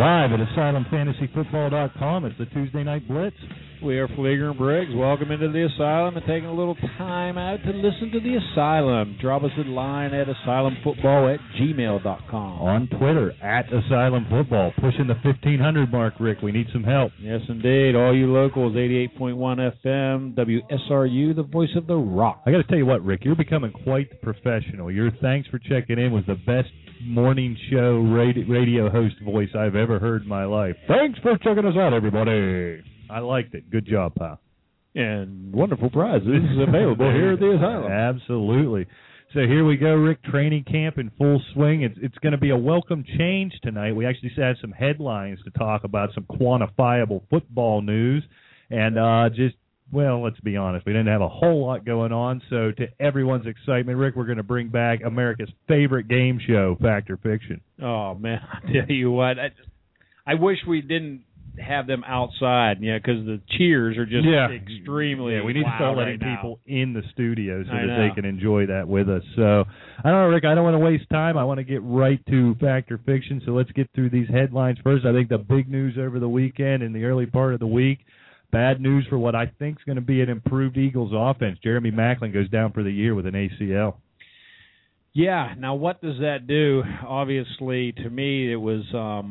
Live at AsylumFantasyFootball.com. It's the Tuesday Night Blitz. We are Flieger and Briggs. Welcome into the Asylum and taking a little time out to listen to the Asylum. Drop us a line at asylumfootball@gmail.com. On Twitter, at AsylumFootball. Pushing the 1,500 mark, Rick. We need some help. Yes, indeed. All you locals, 88.1 FM, WSRU, the voice of the rock. I got to tell you what, Rick, you're becoming quite the professional. Your thanks for checking in was the best morning show radio host voice I've ever heard in my life. Thanks for checking us out, everybody. I liked it. Good job, pal. And wonderful prizes available here at the Asylum. Absolutely. So here we go, Rick. Training camp in full swing. It's going to be a welcome change tonight. We actually had some headlines to talk about, some quantifiable football news, and let's be honest, we didn't have a whole lot going on. So to everyone's excitement, Rick, we're going to bring back America's favorite game show, Fact or Fiction. Oh, man, I tell you what, I wish we didn't have them outside, because the cheers are just extremely we need to start letting people in the studio so that they can enjoy that with us. So, I don't know, Rick, I don't want to waste time. I want to get right to Fact or Fiction, so let's get through these headlines first. I think the big news over the weekend and the early part of the week, bad news for what I think is going to be an improved Eagles offense. Jeremy Maclin goes down for the year with an ACL. Yeah, now what does that do? Obviously, to me, it was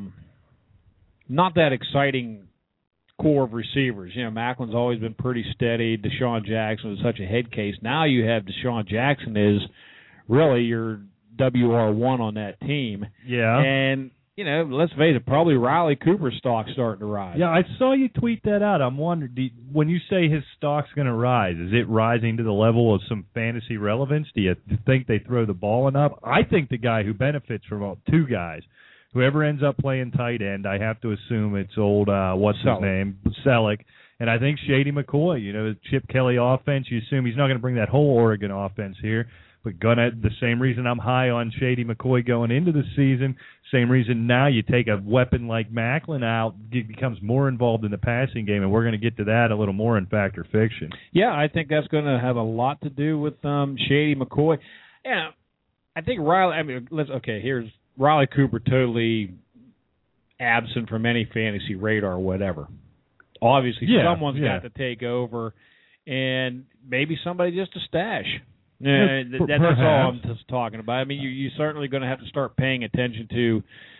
not that exciting core of receivers. Macklin's always been pretty steady. Deshaun Jackson was such a head case. Now you have Deshaun Jackson is really your WR1 on that team. Yeah. And, let's face it, probably Riley Cooper's stock's starting to rise. Yeah, I saw you tweet that out. I'm wondering, when you say his stock's going to rise, is it rising to the level of some fantasy relevance? Do you think they throw the ball enough? I think the guy who benefits from two guys, whoever ends up playing tight end, I have to assume it's old, Selleck. And I think Shady McCoy, the Chip Kelly offense, you assume he's not going to bring that whole Oregon offense here. But the same reason I'm high on Shady McCoy going into the season, same reason now you take a weapon like Maclin out, becomes more involved in the passing game, and we're going to get to that a little more in Fact or Fiction. Yeah, I think that's going to have a lot to do with Shady McCoy. Yeah, I think here's Riley Cooper totally absent from any fantasy radar or whatever. Obviously, someone's got to take over, and maybe somebody just a stash. That's all I'm just talking about. I mean, you're certainly going to have to start paying attention to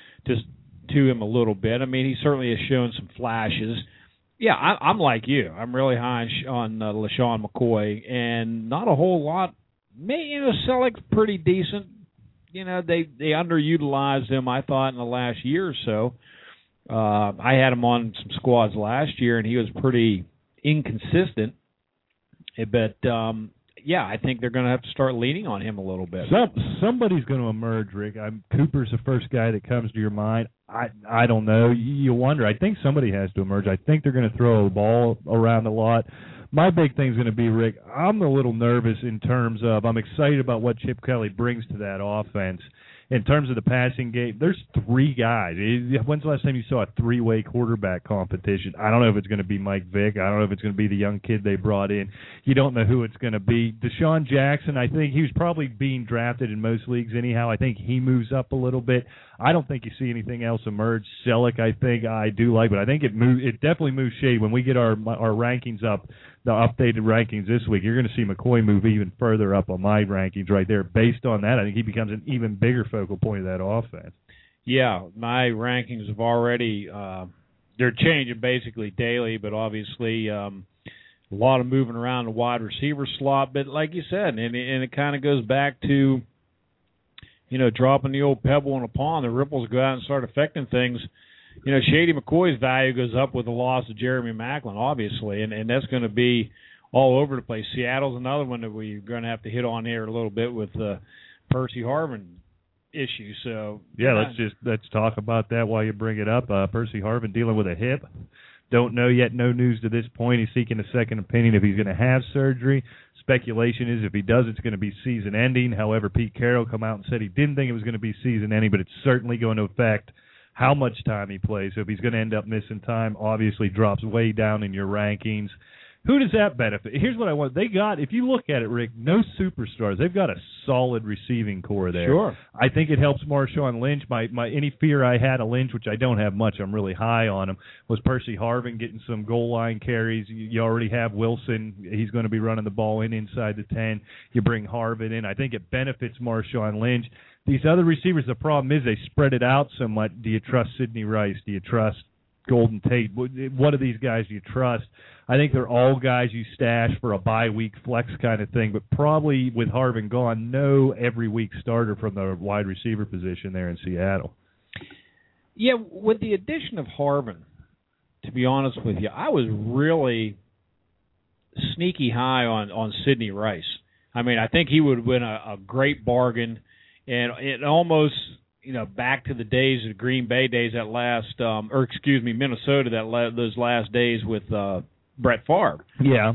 him a little bit. I mean, he certainly has shown some flashes. Yeah, I'm like you. I'm really high on LaShawn McCoy, and not a whole lot. Selleck's pretty decent. They underutilized him, I thought, in the last year or so. I had him on some squads last year, and he was pretty inconsistent. But, I think they're going to have to start leaning on him a little bit. Somebody's going to emerge, Rick. Cooper's the first guy that comes to your mind. I don't know. You wonder. I think somebody has to emerge. I think they're going to throw the ball around a lot. My big thing's going to be, Rick, I'm a little nervous in terms of I'm excited about what Chip Kelly brings to that offense. In terms of the passing game, there's three guys. When's the last time you saw a three-way quarterback competition? I don't know if it's going to be Mike Vick. I don't know if it's going to be the young kid they brought in. You don't know who it's going to be. Deshaun Jackson, I think he was probably being drafted in most leagues anyhow. I think he moves up a little bit. I don't think you see anything else emerge. Selleck, I think I do like, but I think it definitely moves shade. When we get our rankings up, the updated rankings this week, you're going to see McCoy move even further up on my rankings right there. Based on that, I think he becomes an even bigger focal point of that offense. Yeah, my rankings have already they're changing basically daily, but obviously a lot of moving around the wide receiver slot. But like you said, and it kind of goes back to dropping the old pebble in a pond. The ripples go out and start affecting things. Shady McCoy's value goes up with the loss of Jeremy Maclin, obviously, and that's going to be all over the place. Seattle's another one that we're going to have to hit on here a little bit with Percy Harvin issue. So let's talk about that while you bring it up. Percy Harvin dealing with a hip. Don't know yet. No news to this point. He's seeking a second opinion if he's going to have surgery. Speculation is if he does, it's going to be season-ending. However, Pete Carroll come out and said he didn't think it was going to be season-ending, but it's certainly going to affect how much time he plays. So if he's going to end up missing time, obviously drops way down in your rankings. Who does that benefit? Here's what I want. They got, if you look at it, Rick, no superstars. They've got a solid receiving core there. Sure. I think it helps Marshawn Lynch. My any fear I had of Lynch, which I don't have much, I'm really high on him, was Percy Harvin getting some goal line carries. You already have Wilson. He's going to be running the ball inside the 10. You bring Harvin in. I think it benefits Marshawn Lynch. These other receivers, the problem is they spread it out so much. Do you trust Sidney Rice? Do you trust Golden Tate? What of these guys do you trust? I think they're all guys you stash for a bye-week flex kind of thing, but probably with Harvin gone, no every-week starter from the wide receiver position there in Seattle. Yeah, with the addition of Harvin, to be honest with you, I was really sneaky high on Sidney Rice. I mean, I think he would win a great bargain, and it almost, back to the days of Green Bay days, Minnesota, those last days with Brett Favre. Yeah.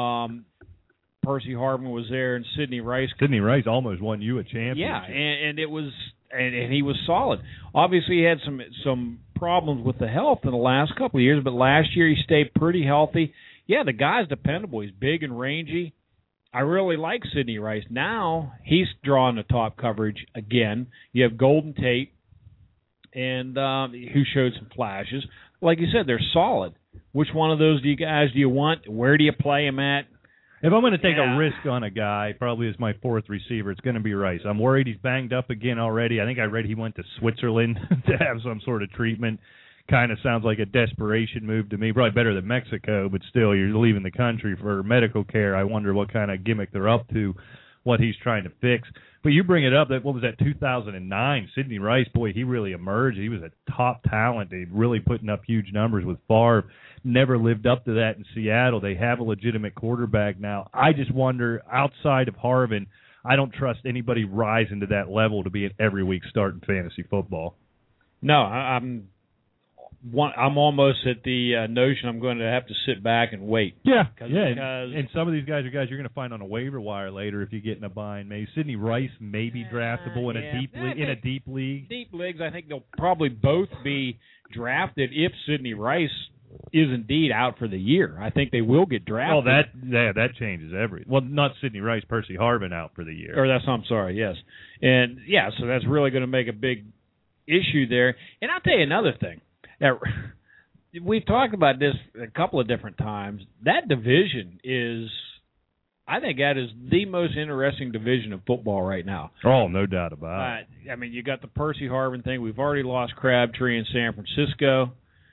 Percy Harvin was there, and Sidney Rice. Sidney Rice almost won you a championship. Yeah, and it was, and he was solid. Obviously, he had some problems with the health in the last couple of years, but last year he stayed pretty healthy. Yeah, the guy's dependable. He's big and rangy. I really like Sidney Rice. Now he's drawing the top coverage again. You have Golden Tate, and who showed some flashes. Like you said, they're solid. Which one of those do you want? Where do you play him at? If I'm going to take a risk on a guy, probably as my fourth receiver, it's going to be Rice. I'm worried he's banged up again already. I think I read he went to Switzerland to have some sort of treatment. Kind of sounds like a desperation move to me. Probably better than Mexico, but still, you're leaving the country for medical care. I wonder what kind of gimmick they're up to, what he's trying to fix. But you bring it up, what was that, 2009? Sidney Rice, boy, he really emerged. He was a top talent. They really putting up huge numbers with Favre. Never lived up to that in Seattle. They have a legitimate quarterback now. I just wonder, outside of Harvin, I don't trust anybody rising to that level to be an every week start in fantasy football. No, I'm almost at the notion I'm going to have to sit back and wait. Yeah, and some of these guys are guys you're going to find on a waiver wire later if you get in a bind. Maybe Sidney Rice may be draftable in a deep league. Deep leagues, I think they'll probably both be drafted if Sidney Rice is indeed out for the year. I think they will get drafted. Well, that changes everything. Well, not Sidney Rice, Percy Harvin out for the year. I'm sorry, yes. And, yeah, so that's really going to make a big issue there. And I'll tell you another thing. Now, we've talked about this a couple of different times. That division is, I think that is the most interesting division of football right now. Oh, no doubt about it. I mean, you got the Percy Harvin thing. We've already lost Crabtree in San Francisco.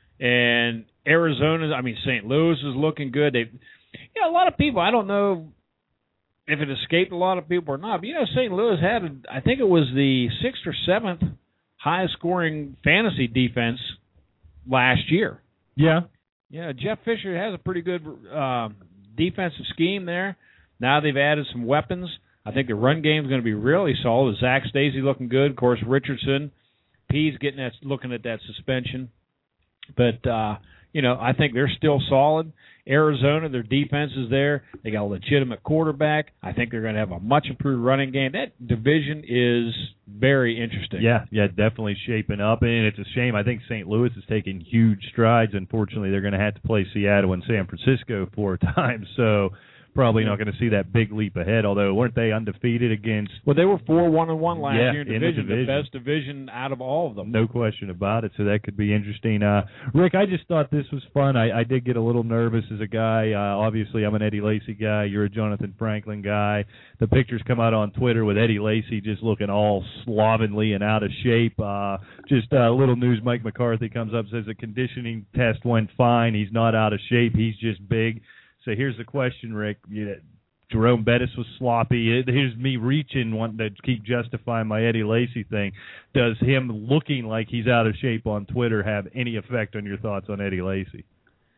And Arizona, St. Louis is looking good. A lot of people, I don't know if it escaped a lot of people or not, but, St. Louis had, I think it was the 6th or 7th highest scoring fantasy defense last year. Yeah. Yeah, Jeff Fisher has a pretty good defensive scheme there. Now they've added some weapons. I think the run game is going to be really solid. Zach Stacey looking good. Of course, Richardson, P's looking at that suspension. But, I think they're still solid. Arizona, their defense is there. They got a legitimate quarterback. I think they're going to have a much improved running game. That division is very interesting. Yeah, definitely shaping up. And it's a shame. I think St. Louis is taking huge strides. Unfortunately, they're going to have to play Seattle and San Francisco 4 times. So probably not going to see that big leap ahead, although weren't they undefeated against... Well, they were 4-1-1 last year in the division, the best division out of all of them. No question about it, so that could be interesting. Rick, I just thought this was fun. I did get a little nervous as a guy. Obviously, I'm an Eddie Lacy guy. You're a Jonathan Franklin guy. The pictures come out on Twitter with Eddie Lacy just looking all slovenly and out of shape. Just little news, Mike McCarthy comes up and says the conditioning test went fine. He's not out of shape. He's just big. So here's the question, Rick. Jerome Bettis was sloppy. Here's me reaching, wanting to keep justifying my Eddie Lacy thing. Does him looking like he's out of shape on Twitter have any effect on your thoughts on Eddie Lacy?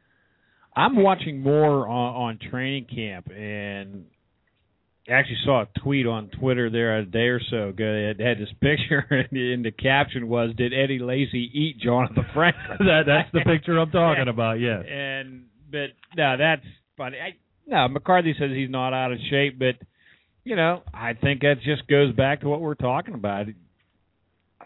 I'm watching more on training camp, and actually saw a tweet on Twitter there a day or so ago. It had this picture, and the caption was, "Did Eddie Lacy eat Jonathan Franklin?" That's the picture I'm talking about, yes. But no, that's funny. McCarthy says he's not out of shape, but, I think that just goes back to what we're talking about.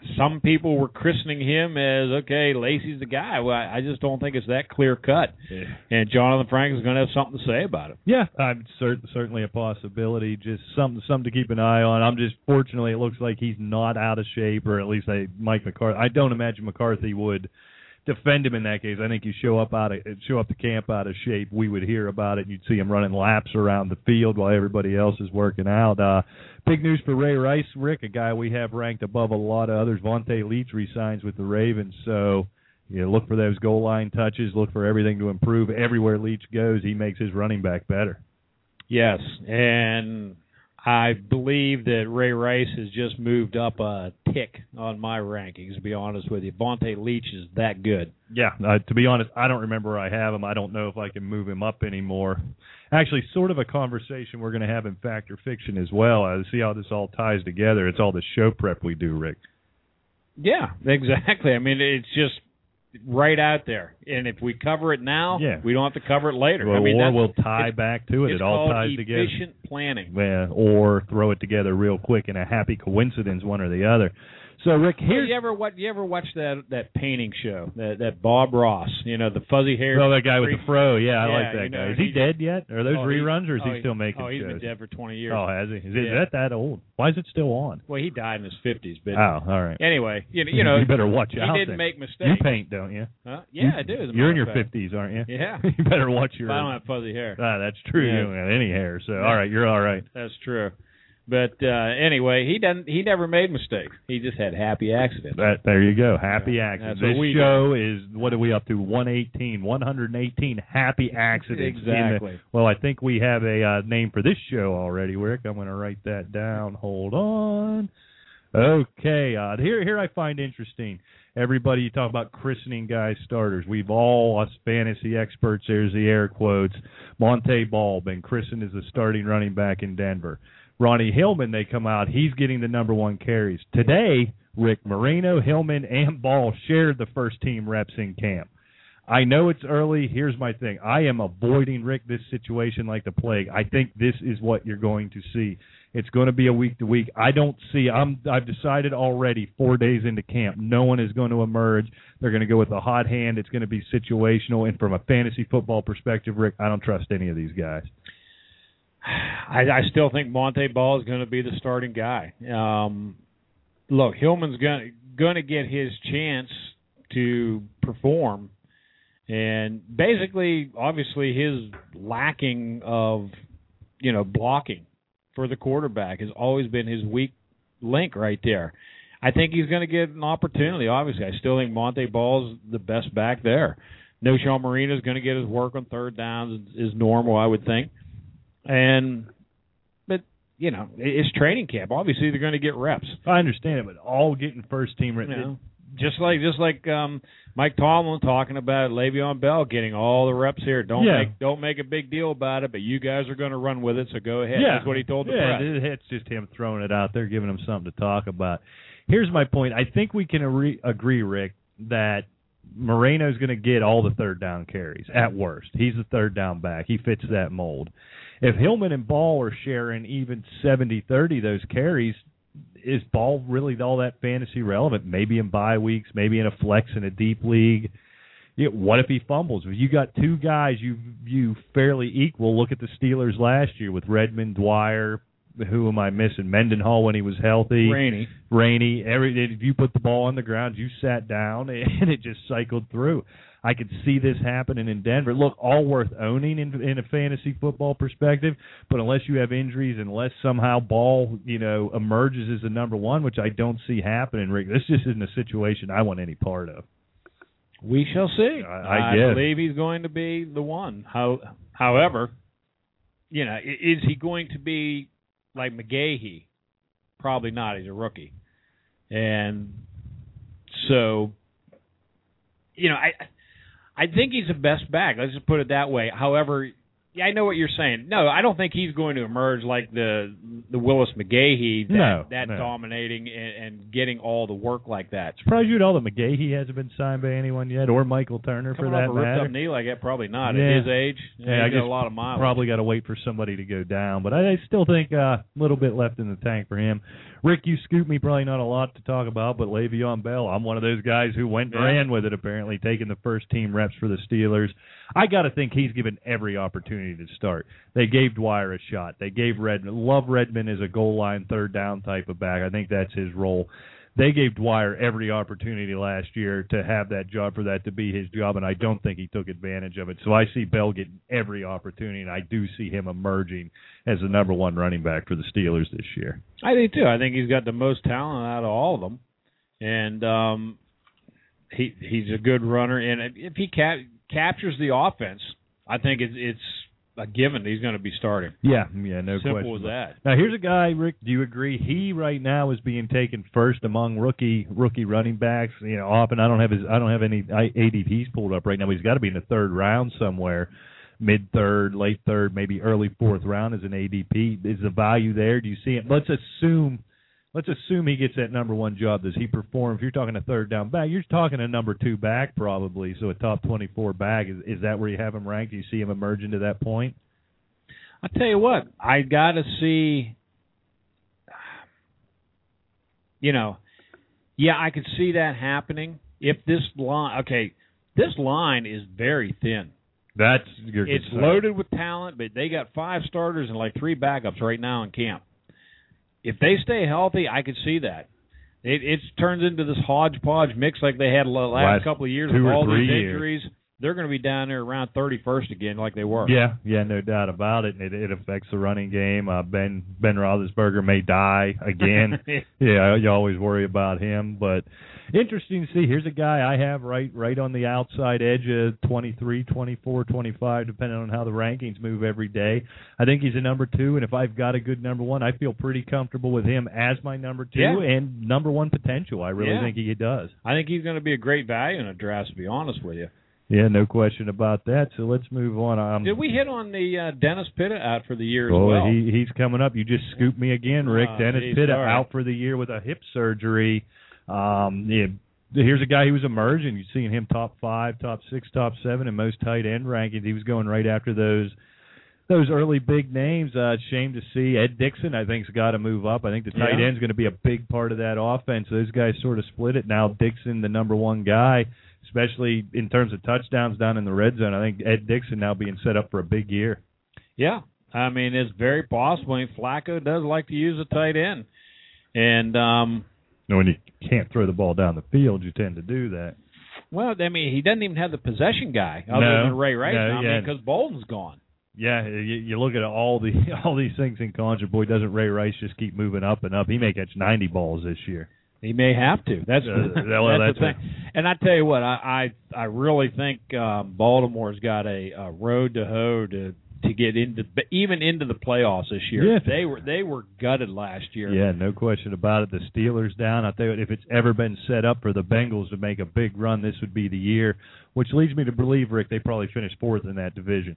some people were christening him as, okay, Lacey's the guy. Well, I just don't think it's that clear cut. Yeah. And Jonathan Frank is going to have something to say about it. Yeah, certainly a possibility. Just something to keep an eye on. Fortunately, it looks like he's not out of shape, or at least Mike McCarthy. I don't imagine McCarthy would defend him in that case. I think you show up to camp out of shape, we would hear about it. You'd see him running laps around the field while everybody else is working out. Big news for Ray Rice, Rick, a guy we have ranked above a lot of others. Vontae Leach re-signs with the Ravens, so look for those goal line touches. Look for everything to improve. Everywhere Leach goes, he makes his running back better. Yes, and I believe that Ray Rice has just moved up a tick on my rankings, to be honest with you. Vontae Leach is that good. Yeah, to be honest, I don't remember where I have him. I don't know if I can move him up anymore. Actually, sort of a conversation we're going to have in Fact or Fiction as well. See how this all ties together. It's all the show prep we do, Rick. Yeah, exactly. I mean, it's just right out there. And if we cover it now, we don't have to cover it later. Well, I mean, or we'll tie back to it. It all ties together. It's called efficient planning. Yeah, or throw it together real quick in a happy coincidence, one or the other. So, Rick, here you ever watch that painting show, that Bob Ross, the fuzzy hair? Oh, that guy with the fro. Yeah, I like that guy. Is he dead yet? Are those reruns, or is he still making shows? He's been dead for 20 years. Oh, has he? Is that old? Why is it still on? Well, he died in his 50s. But all right. Anyway, you better watch out. He didn't make mistakes. You paint, don't you? Yeah, I do. You're in your 50s, aren't you? Yeah. You better watch your. I don't have fuzzy hair. That's true. Yeah. You don't have any hair, so all right, you're all right. That's true. But anyway, he never made mistakes. He just had happy accidents. There you go, happy accidents. This show is, what are we up to, 118 happy accidents. Exactly. Well, I think we have a name for this show already, Rick. I'm going to write that down. Hold on. Okay, here I find interesting. Everybody, you talk about christening guys starters. We've all, us fantasy experts, there's the air quotes, Monte Ball been christened as the starting running back in Denver. Ronnie Hillman, they come out, he's getting the number one carries. Today, Rick Moreno, Hillman, and Ball shared the first-team reps in camp. I know it's early. Here's my thing. I am avoiding, Rick, this situation like the plague. I think this is what you're going to see. It's going to be a week-to-week. I've decided already 4 days into camp, no one is going to emerge. They're going to go with a hot hand. It's going to be situational. And from a fantasy football perspective, Rick, I don't trust any of these guys. I still think Monte Ball is going to be the starting guy. Look, Hillman's going to get his chance to perform, and basically, obviously, his lacking of blocking for the quarterback has always been his weak link right there. I think he's going to get an opportunity. Obviously, I still think Monte Ball's the best back there. Noshawn Marino is going to get his work on third downs is normal, I would think. But it's training camp. Obviously, they're going to get reps. I understand it, but all getting first team reps. Just like Mike Tomlin talking about Le'Veon Bell getting all the reps here. Don't make a big deal about it, but you guys are going to run with it, so go ahead. Yeah. That's what he told the press. It's just him throwing it out there, giving them something to talk about. Here's my point. I think we can agree, Rick, that Moreno's going to get all the third down carries at worst. He's the third down back. He fits that mold. If Hillman and Ball are sharing even 70-30 those carries, is Ball really all that fantasy relevant? Maybe in bye weeks, maybe in a flex in a deep league. What if he fumbles? If you got two guys you view fairly equal, look at the Steelers last year with Redmond, Dwyer. Who am I missing? Mendenhall when he was healthy. Rainey. If you put the ball on the ground, you sat down, and it just cycled through. I could see this happening in Denver. Look, all worth owning in a fantasy football perspective, but unless you have injuries, unless somehow Ball, emerges as the number one, which I don't see happening, Rick, this just isn't a situation I want any part of. We shall see. I guess. Believe he's going to be the one. However, is he going to be like McGahee? Probably not. He's a rookie. And so, I think he's the best back. Let's just put it that way. However, Yeah, I know what you're saying. No, I don't think he's going to emerge like the Willis McGahee that No. dominating and getting all the work like that. Surprised you at all that McGahee hasn't been signed by anyone yet, or Michael Turner Coming for that off a ripped matter. up knee like that, probably not Yeah. at his age. Yeah, I he's got guess a lot of mileage. probably got to wait for somebody to go down, but I still think a little bit left in the tank for him. Rick, you scooped me, probably not a lot to talk about, but Le'Veon Bell, I'm one of those guys who went and ran with it, apparently, taking the first team reps for the Steelers. I got to think he's given every opportunity to start. They gave Dwyer a shot. They gave Redmond. Love Redmond as a goal line, third down type of back. I think that's his role. They gave Dwyer every opportunity last year to have that job, for that to be his job, and I don't think he took advantage of it. So I see Bell getting every opportunity, and I do see him emerging as the number one running back for the Steelers this year. I think, too. I think he's got the most talent out of all of them, and he's a good runner. And if he captures the offense, I think it's a given that he's going to be starting. Yeah, no question. Simple as that. Now, here's a guy, Rick, do you agree? He right now is being taken first among rookie running backs. Often I don't have any ADPs pulled up right now, but he's got to be in the third round somewhere. Mid-third, late third, maybe early fourth round as an ADP. Is the value there? Do you see it? Let's assume he gets that number one job. Does he perform? If you're talking a third down back, you're talking a number two back probably, so a top 24 back. Is that where you have him ranked? Do you see him emerging to that point? I'll tell you what, I got to see, I could see that happening if this line is very thin. That's your It's concern. loaded with talent, but they got 5 starters and like 3 backups right now in camp. If they stay healthy, I could see that. It turns into this hodgepodge mix like they had the last couple of years with all these injuries. They're going to be down there around 31st again like they were. Yeah, no doubt about it. And it affects the running game. Ben Roethlisberger may die again. Yeah, you always worry about him. But interesting to see. Here's a guy I have right on the outside edge of 23, 24, 25, depending on how the rankings move every day. I think he's a number 2, and if I've got a good number 1, I feel pretty comfortable with him as my number 2 and number 1 potential. I really think he does. I think he's going to be a great value in a draft, to be honest with you. Yeah, no question about that. So let's move on. Did we hit on the Dennis Pitta out for the year as well? He's coming up. You just scooped me again, Rick. Dennis Pitta out for the year with a hip surgery. Here's a guy who was emerging. You're seeing him top 5, top 6, top 7 in most tight end rankings. He was going right after those early big names. Shame to see. Ed Dixon, I think, has got to move up. I think the tight end's going to be a big part of that offense. Those guys sort of split it. Now Dixon, the number 1 guy, especially in terms of touchdowns down in the red zone. I think Ed Dixon now being set up for a big year. Yeah, I mean, it's very possible. Flacco does like to use a tight end. And when you can't throw the ball down the field, you tend to do that. Well, I mean, he doesn't even have the possession guy other than Ray Rice now because Bolden's gone. Yeah, you look at all these things in concert. Boy, doesn't Ray Rice just keep moving up and up? He may catch 90 balls this year. He may have to. That's the thing. And I tell you what, I really think Baltimore's got a road to hoe to get into the playoffs this year. Yeah. They were gutted last year. Yeah, no question about it. The Steelers down. I tell you what, if it's ever been set up for the Bengals to make a big run, this would be the year. Which leads me to believe, Rick, they probably finish 4th in that division.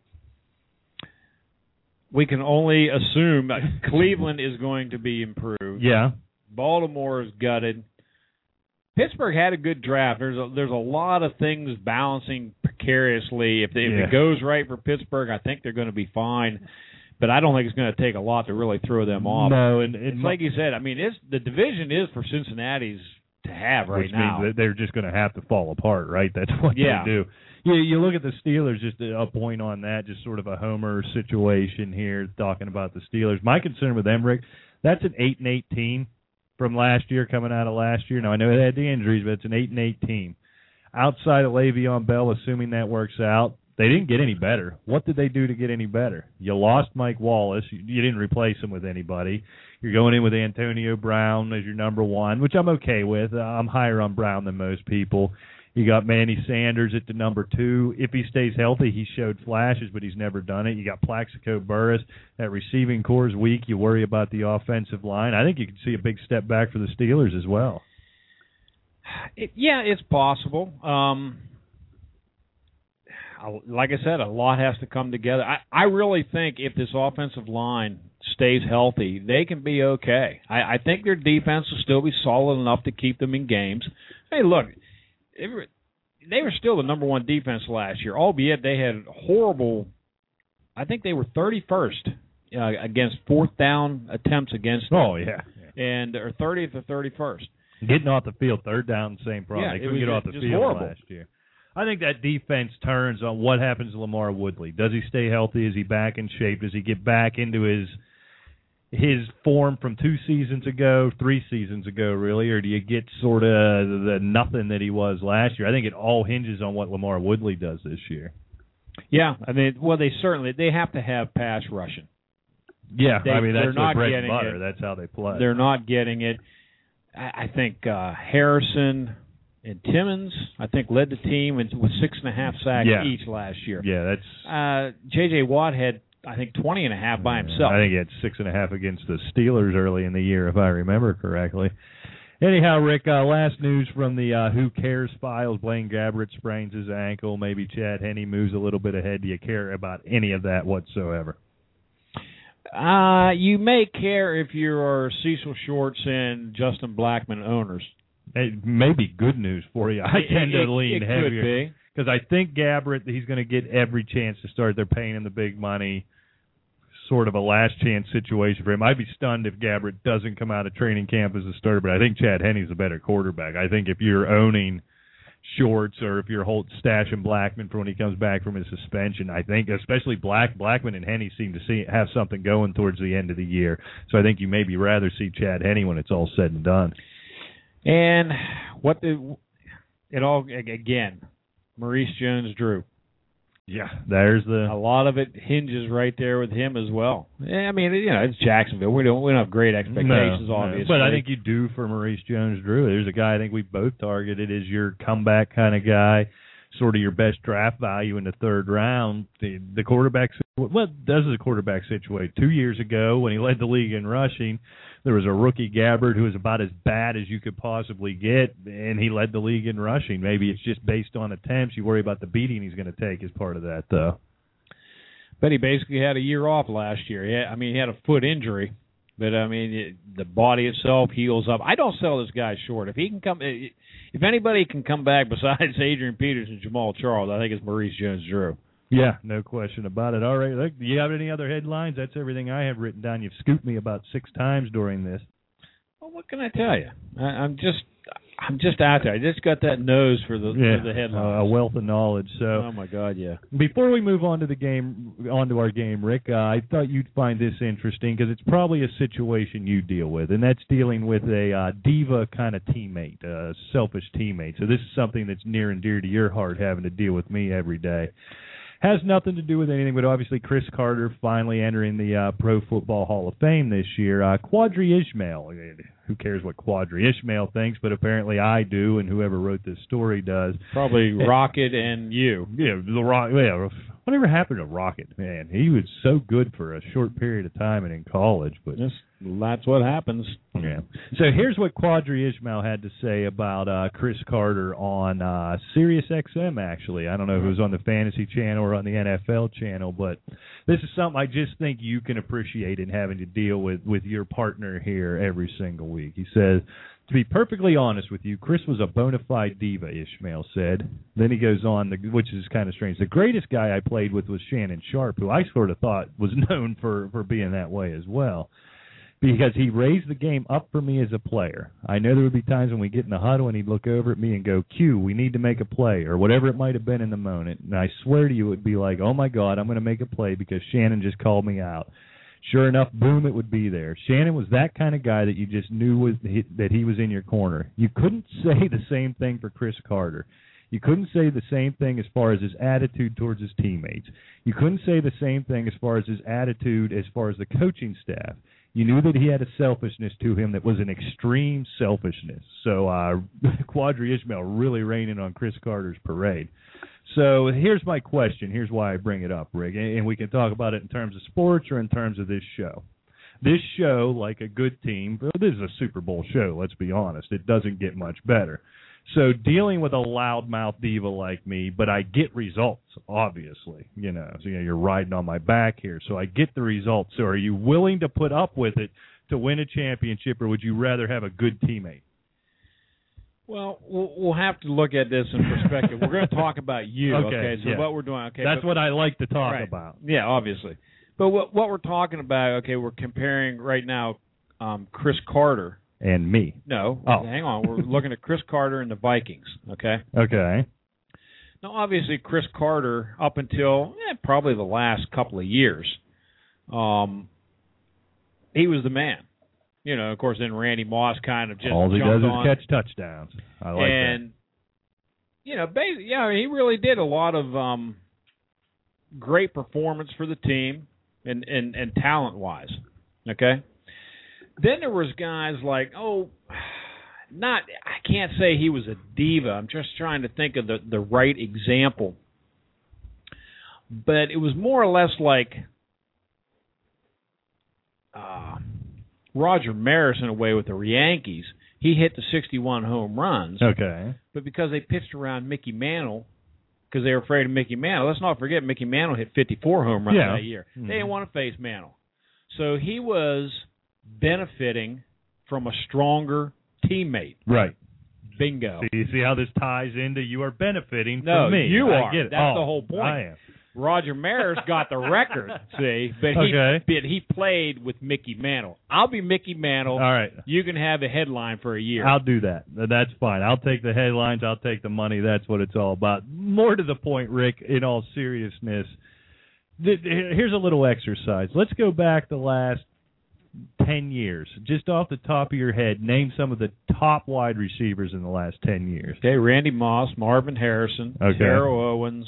We can only assume Cleveland is going to be improved. Yeah. Baltimore is gutted. Pittsburgh had a good draft. There's a lot of things balancing precariously. If it goes right for Pittsburgh, I think they're going to be fine. But I don't think it's going to take a lot to really throw them off. No, it's like you said. I mean, the division is for Cincinnati's to have right now. Which means they're just going to have to fall apart, right? That's what they do. You look at the Steelers, just a point on that, just sort of a homer situation here, talking about the Steelers. My concern with them, Rick, that's an 8-8 team from last year, coming out of last year. Now, I know they had the injuries, but it's an 8-8 team. Outside of Le'Veon Bell, assuming that works out, they didn't get any better. What did they do to get any better? You lost Mike Wallace. You didn't replace him with anybody. You're going in with Antonio Brown as your number 1, which I'm okay with. I'm higher on Brown than most people. You got Manny Sanders at the number 2. If he stays healthy, he showed flashes, but he's never done it. You got Plaxico Burress. That receiving core is weak. You worry about the offensive line. I think you can see a big step back for the Steelers as well. It's possible. like I said, a lot has to come together. I really think if this offensive line stays healthy, they can be okay. I think their defense will still be solid enough to keep them in games. Hey, look, they were still the number one defense last year, albeit they had horrible. I think they were 31st against fourth down attempts against them. Oh, yeah. And or 30th or 31st. Getting off the field, third down, same problem. Yeah, they couldn't get off the field horrible. last year. I think that defense turns on what happens to Lamar Woodley. Does he stay healthy? Is he back in shape? Does he get back into his form from 2 seasons ago, 3 seasons ago, really? Or do you get sort of the nothing that he was last year? I think it all hinges on what Lamar Woodley does this year. Yeah, I mean, well, they have to have pass rushing. Yeah, I mean, that's their bread and getting butter. it. That's how they play. They're not getting it. I think Harrison and Timmons, I think, led the team with 6.5 sacks each last year. Yeah, that's. J.J. Watt had, I think, 20.5 by himself. I think he had 6.5 against the Steelers early in the year, if I remember correctly. Anyhow, Rick, last news from the Who Cares files. Blaine Gabbert sprains his ankle. Maybe Chad Henne moves a little bit ahead. Do you care about any of that whatsoever? You may care if you are Cecil Shorts and Justin Blackman owners. It may be good news for you. I tend to lean heavier. Because I think Gabbert, he's going to get every chance to start. They're paying him the big money, sort of a last-chance situation for him. I'd be stunned if Gabbert doesn't come out of training camp as a starter, but I think Chad Henne's a better quarterback. I think if you're owning Shorts or if you're stashing Blackman for when he comes back from his suspension, I think especially Blackman and Henne seem to have something going towards the end of the year. So I think you maybe rather see Chad Henne when it's all said and done. And again, Maurice Jones-Drew. Yeah, there's a lot of it hinges right there with him as well. I mean, it's Jacksonville. We don't have great expectations, obviously. But I think you do for Maurice Jones-Drew. There's a guy I think we both targeted as your comeback kind of guy, sort of your best draft value in the third round. The quarterback, what does the quarterback situate? 2 years ago when he led the league in rushing, there was a rookie Gabbert who was about as bad as you could possibly get, and he led the league in rushing. Maybe it's just based on attempts. You worry about the beating he's going to take as part of that, though. But he basically had a year off last year. He had a foot injury, but the body itself heals up. I don't sell this guy short. If anybody can come back besides Adrian Peterson and Jamal Charles, I think it's Maurice Jones-Drew. Yeah, no question about it. All right, look, do you have any other headlines? That's everything I have written down. You've scooped me about 6 times during this. Well, what can I tell you? I'm just out there. I just got that nose for the headlines. A wealth of knowledge. So. Oh my God, yeah. Before we move on to our game, Rick, I thought you'd find this interesting because it's probably a situation you deal with, and that's dealing with a diva kind of teammate, a selfish teammate. So this is something that's near and dear to your heart, having to deal with me every day. Has nothing to do with anything, but obviously Chris Carter finally entering the Pro Football Hall of Fame this year. Quadri Ishmael, who cares what Quadri Ishmael thinks, but apparently I do, and whoever wrote this story does. Probably Rocket and you. Yeah, whatever happened to Rocket, man? He was so good for a short period of time and in college, but that's what happens. Yeah. So here's what Quadri Ishmael had to say about Chris Carter on Sirius XM, actually. I don't know if it was on the Fantasy Channel or on the NFL Channel, but this is something I just think you can appreciate in having to deal with your partner here every single week. He says, to be perfectly honest with you, Chris was a bona fide diva, Ishmael said. Then he goes on, which is kind of strange. The greatest guy I played with was Shannon Sharp, who I sort of thought was known for being that way as well, because he raised the game up for me as a player. I know there would be times when we get in the huddle and he'd look over at me and go, Q, we need to make a play, or whatever it might have been in the moment. And I swear to you, it would be like, oh, my God, I'm going to make a play because Shannon just called me out. Sure enough, boom, it would be there. Shannon was that kind of guy that you just knew that he was in your corner. You couldn't say the same thing for Chris Carter. You couldn't say the same thing as far as his attitude towards his teammates. You couldn't say the same thing as far as his attitude as far as the coaching staff. You knew that he had a selfishness to him that was an extreme selfishness. So Quadri Ishmael really raining on Chris Carter's parade. So here's my question. Here's why I bring it up, Rick. And we can talk about it in terms of sports or in terms of this show. This show, like a good team, this is a Super Bowl show, let's be honest. It doesn't get much better. So dealing with a loudmouth diva like me, but I get results, obviously. So you're riding on my back here, so I get the results. So are you willing to put up with it to win a championship, or would you rather have a good teammate? Well, we'll have to look at this in perspective. We're going to talk about you, okay? So what we're doing, okay? That's what I like to talk about. Yeah, obviously. But what we're talking about, okay, we're comparing right now Chris Carter. And me. No, hang on. We're looking at Chris Carter and the Vikings, okay? Okay. Now, obviously, Chris Carter, up until probably the last couple of years, he was the man. Of course, then Randy Moss kind of just all he jumped does on. is catch touchdowns. I like that. And, basically, he really did a lot of great performance for the team and talent-wise, okay? Then there was guys like, I can't say he was a diva. I'm just trying to think of the right example. But it was more or less like Roger Maris in a way with the Yankees. He hit the 61 home runs. Okay. But because they pitched around Mickey Mantle, because they were afraid of Mickey Mantle, let's not forget Mickey Mantle hit 54 home runs that year. Mm-hmm. They didn't want to face Mantle. So he was benefiting from a stronger teammate. Right. Bingo. So you see how this ties into you are benefiting from me. You are. I get it. That's the whole point. I am. Roger Maris got the record, see, but he played with Mickey Mantle. I'll be Mickey Mantle. All right. You can have a headline for a year. I'll do that. That's fine. I'll take the headlines. I'll take the money. That's what it's all about. More to the point, Rick, in all seriousness, here's a little exercise. Let's go back the last 10 years. Just off the top of your head, name some of the top wide receivers in the last 10 years. Okay, Randy Moss, Marvin Harrison, Terrell Owens.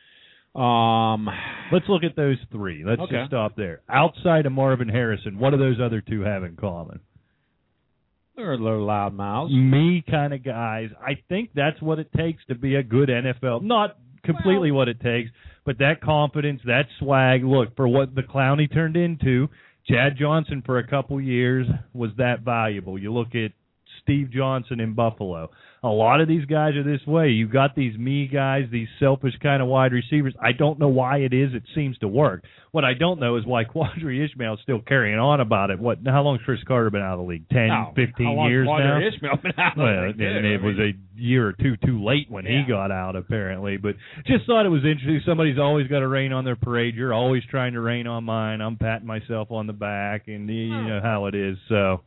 Let's look at those three. Let's just stop there. Outside of Marvin Harrison, what do those other two have in common? They're a little loud mouths. Me kind of guys. I think that's what it takes to be a good NFL. Not completely what it takes, but that confidence, that swag. Look, for what the Clowney turned into, Chad Johnson for a couple years was that valuable. You look at Steve Johnson in Buffalo. A lot of these guys are this way. You've got these me guys, these selfish kind of wide receivers. I don't know why it is. It seems to work. What I don't know is why Quadri Ishmael's still carrying on about it. How long has Chris Carter been out of the league? 10, 15 years now? Quadri Ishmael been out of the league? And it was a year or two too late when he got out, apparently. But just thought it was interesting. Somebody's always got to rain on their parade. You're always trying to rain on mine. I'm patting myself on the back, and you know how it is. So,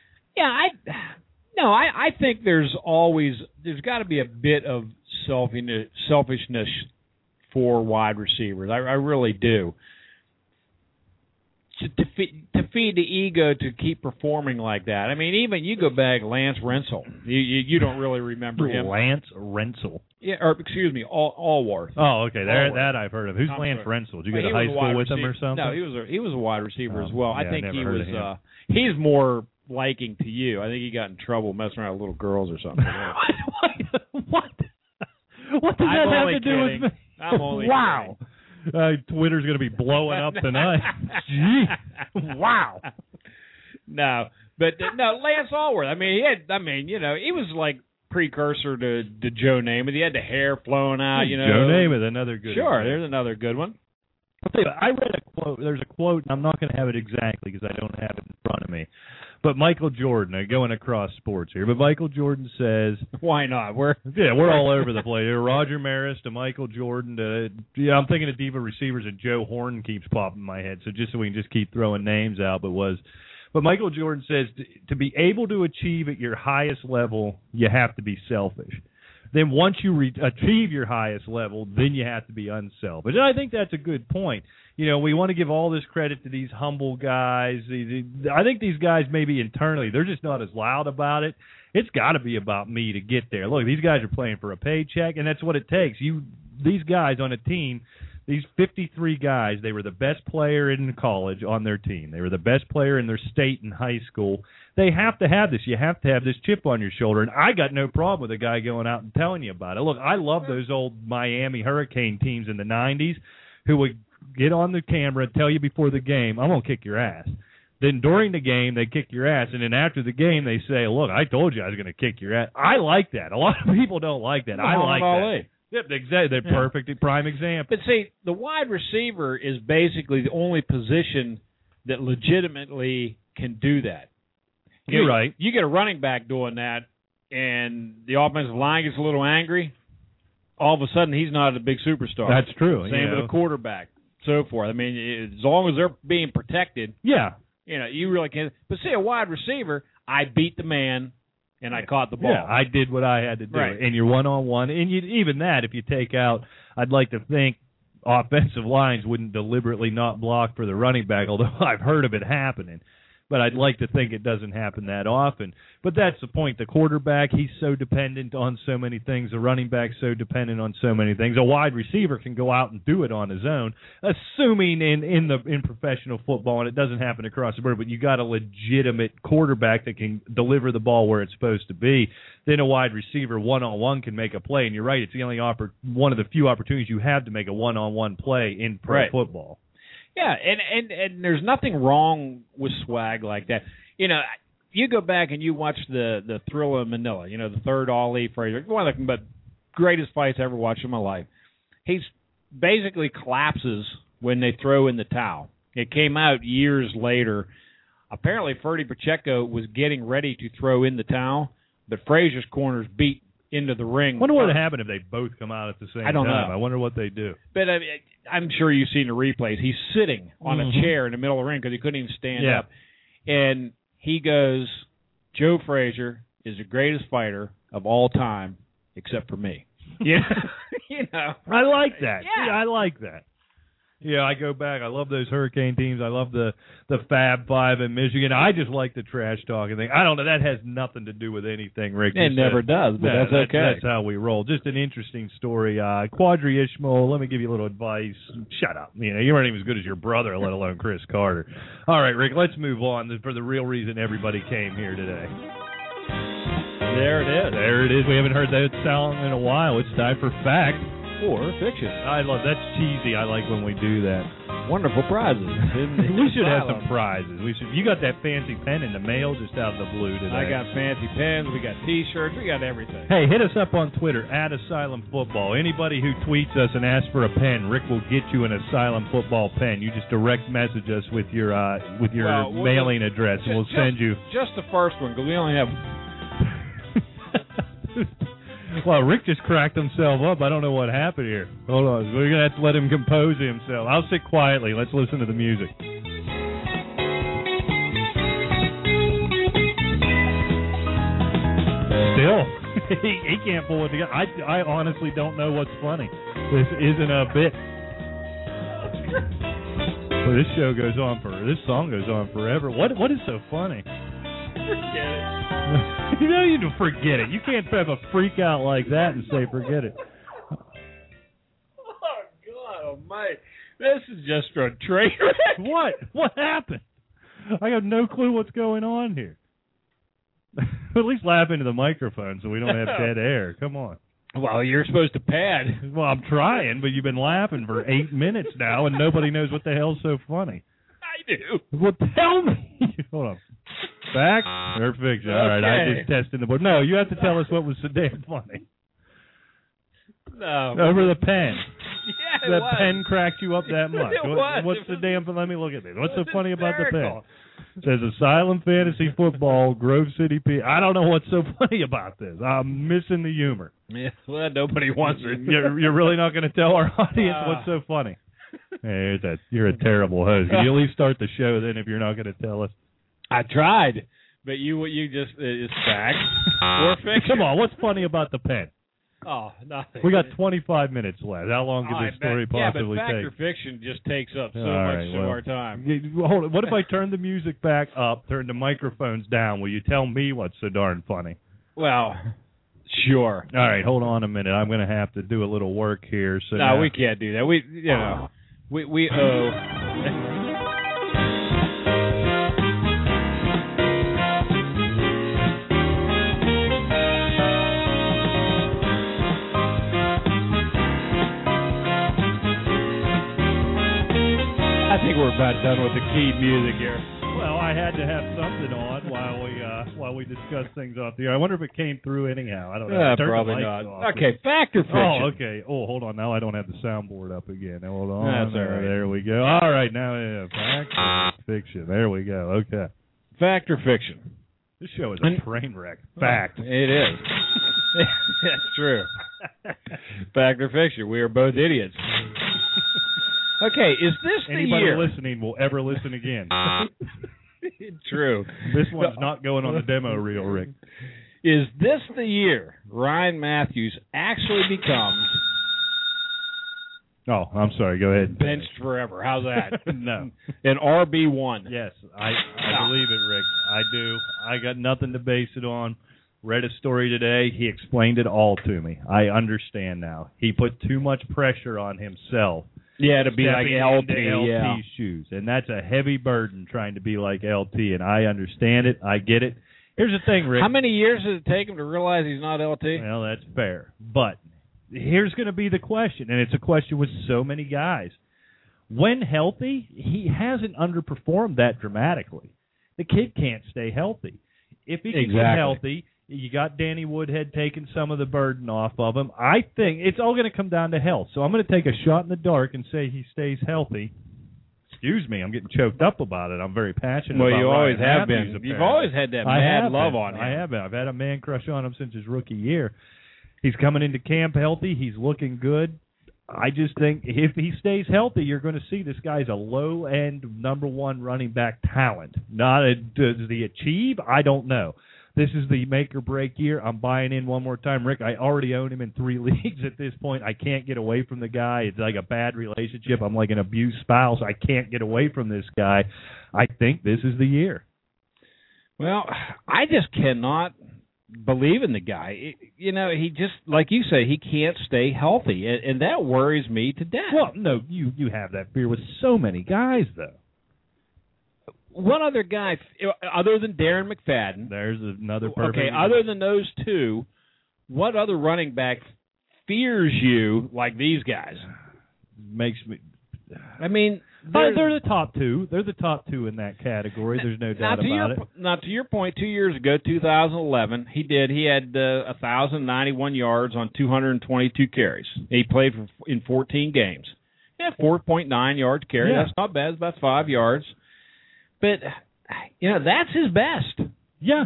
I think there's got to be a bit of selfishness for wide receivers. I really do. To feed the ego to keep performing like that. I mean, even you go back, Lance Rensel. You don't really remember him. Lance Rensel. Yeah, or excuse me, Allworth. Oh, okay, that I've heard of. Who's Lance Rensel? Did you go to high school with him or something? No, he was a wide receiver as well. Yeah, I think I he heard was. of him. He's more liking to you. I think he got in trouble messing around with little girls or something. What? What does that have to do with me? I'm only wow. Twitter's going to be blowing up tonight. Gee. Wow. No, but Lance Allworth. I mean, he was like precursor to Joe Namath. He had the hair flowing out. Joe Namath, another good. Sure, there's another good one. I'll tell you, I read a quote. There's a quote, and I'm not going to have it exactly because I don't have it in front of me. But Michael Jordan, going across sports here, but Michael Jordan says, "Why not? We're all over the place. Roger Maris to Michael Jordan to I'm thinking of diva receivers, and Joe Horn keeps popping in my head. So just so we can just keep throwing names out, but Michael Jordan says to be able to achieve at your highest level, you have to be selfish. Then once you achieve your highest level, then you have to be unselfish. And I think that's a good point. We want to give all this credit to these humble guys. I think these guys maybe internally, they're just not as loud about it. It's got to be about me to get there. Look, these guys are playing for a paycheck, and that's what it takes. These guys on a team, these 53 guys, they were the best player in college on their team. They were the best player in their state in high school. They have to have this. You have to have this chip on your shoulder. And I got no problem with a guy going out and telling you about it. Look, I love those old Miami Hurricane teams in the 90s who would get on the camera and tell you before the game, I'm going to kick your ass. Then during the game, they kick your ass, and then after the game, they say, "Look, I told you I was going to kick your ass." I like that. A lot of people don't like that. I like that. Yep, exactly. They're perfect, prime example. But see, the wide receiver is basically the only position that legitimately can do that. You're right. You get a running back doing that, and the offensive line gets a little angry. All of a sudden, he's not a big superstar. That's true. Same with a quarterback, so forth. I mean, as long as they're being protected, yeah, you really can't. But see, a wide receiver, I beat the man, and I caught the ball. Yeah, I did what I had to do. Right. And you're one-on-one. And even that, if you take out, I'd like to think offensive lines wouldn't deliberately not block for the running back, although I've heard of it happening. But I'd like to think it doesn't happen that often. But that's the point. The quarterback, he's so dependent on so many things. The running back's so dependent on so many things. A wide receiver can go out and do it on his own, assuming in professional football, and it doesn't happen across the board, but you got a legitimate quarterback that can deliver the ball where it's supposed to be. Then a wide receiver one-on-one can make a play. And you're right, it's the only one of the few opportunities you have to make a one-on-one play in pro football. Yeah, and there's nothing wrong with swag like that. You go back and you watch the Thrilla of Manila, the third Ali Frazier, one of the greatest fights I ever watched in my life. He basically collapses when they throw in the towel. It came out years later. Apparently, Ferdy Pacheco was getting ready to throw in the towel, but Frazier's corners beat into the ring. I wonder what would happen if they both come out at the same time. I don't know. I wonder what they do. But I'm sure you've seen the replays. He's sitting on a chair in the middle of the ring because he couldn't even stand up. And he goes, "Joe Frazier is the greatest fighter of all time, except for me." Yeah, I like that. Yeah. I like that. Yeah, I go back. I love those Hurricane teams. I love the Fab Five in Michigan. I just like the trash talking thing. I don't know. That has nothing to do with anything, Rick. It never does, but that's okay. That's how we roll. Just an interesting story. Quadri Ishmael, let me give you a little advice. Shut up. You weren't even as good as your brother, let alone Chris Carter. All right, Rick, let's move on for the real reason everybody came here today. There it is. There it is. We haven't heard that sound in a while. It's time for fact or fiction. I love that's cheesy. I like when we do that. Wonderful prizes. We should have some prizes. You got that fancy pen in the mail just out of the blue today. I got fancy pens. We got T-shirts. We got everything. Hey, hit us up on Twitter @Asylum Football. Anybody who tweets us and asks for a pen, Rick will get you an Asylum Football pen. You just direct message us with your mailing address, and we'll send you. Just the first one, because we only have. Well, Rick just cracked himself up. I don't know what happened here. Hold on. We're going to have to let him compose himself. I'll sit quietly. Let's listen to the music. Still, he can't pull it together. I honestly don't know what's funny. This isn't a bit. Well, this show goes on this song goes on forever. What is so funny? Forget it. You don't forget it. You can't have a freak out like that and say forget it. Oh, God almighty. This is just a train wreck. What? What happened? I have no clue what's going on here. At least laugh into the microphone so we don't have dead air. Come on. Well, you're supposed to pad. Well, I'm trying, but you've been laughing for 8 minutes now, and nobody knows what the hell's so funny. I do. Well, tell me. Hold on. Back or fiction? All right, I just tested the board. No, you have to tell us what was so damn funny. No. Over the pen. Yeah, the pen cracked you up that much. What's the damn? Let me look at this. What's so funny about the pen? It says Asylum Fantasy Football, Grove City, P. I don't know what's so funny about this. I'm missing the humor. Yeah, well, nobody wants it. You're really not going to tell our audience what's so funny. Hey, you're a terrible host. Can you at least start the show then if you're not going to tell us? I tried, but you just it's fact or fiction. Come on, what's funny about the pen? Oh, nothing. We got 25 minutes left. How long could this story possibly take? Yeah, but fact or fiction just takes up so much of our time. Hold on. What if I turn the music back up, turn the microphones down? Will you tell me what's so darn funny? Well, sure. All right, hold on a minute. I'm going to have to do a little work here. So no, we can't do that. We owe. I think we're about done with the key music here. Well, I had to have something on while we discuss things off the air. I wonder if it came through anyhow. I don't know. Turn the Probably lights not. off. Okay, fact or fiction? Oh, okay. Oh, hold on. Now I don't have the soundboard up again. Hold on. That's all right. There we go. All right, now fact or fiction. There we go. Okay. Fact or fiction? This show is a train wreck. Fact. It is. That's true. Fact or fiction? We are both idiots. Okay, is this Anybody the year? listening will ever listen again. True. This one's not going on the demo reel, Rick. Is this the year Ryan Matthews actually becomes Oh, I'm sorry. Go ahead. benched forever? How's that? No. An RB1. Yes, I believe it, Rick. I do. I got nothing to base it on. Read a story today. He explained it all to me. I understand now. He put too much pressure on himself. Yeah, to be like Stepping LT. into LT's shoes, and that's a heavy burden trying to be like LT. And I understand it. I get it. Here's the thing, Rick. How many years did it take him to realize he's not LT? Well, that's fair. But here's going to be the question, and it's a question with so many guys. When healthy, he hasn't underperformed that dramatically. The kid can't stay healthy. If he can get healthy, you got Danny Woodhead taking some of the burden off of him. I think it's all going to come down to health. So I'm going to take a shot in the dark and say he stays healthy. Excuse me, I'm getting choked up about it. I'm very passionate about it. Well, you always Ryan have Matthews, been. apparently. You've always had that mad love on him. I have been. I've had a man crush on him since his rookie year. He's coming into camp healthy. He's looking good. I just think if he stays healthy, you're going to see this guy's a low-end number one running back talent. Does he achieve? I don't know. This is the make-or-break year. I'm buying in one more time. Rick, I already own him in 3 leagues at this point. I can't get away from the guy. It's like a bad relationship. I'm like an abused spouse. I can't get away from this guy. I think this is the year. Well, I just cannot believe in the guy. He just, like you say, he can't stay healthy, and that worries me to death. Well, no, you have that fear with so many guys, though. One other guy, other than Darren McFadden. There's another perfect. Okay, other than those two, what other running back fears you like these guys? Makes me. I mean, they're the top two. They're the top two in that category. There's no doubt about it. Now, to your point, 2 years ago, 2011, he had 1,091 yards on 222 carries. He played in 14 games. Yeah, 4.9 yards carry. Yeah. That's not bad. It's about 5 yards. But, that's his best. Yeah.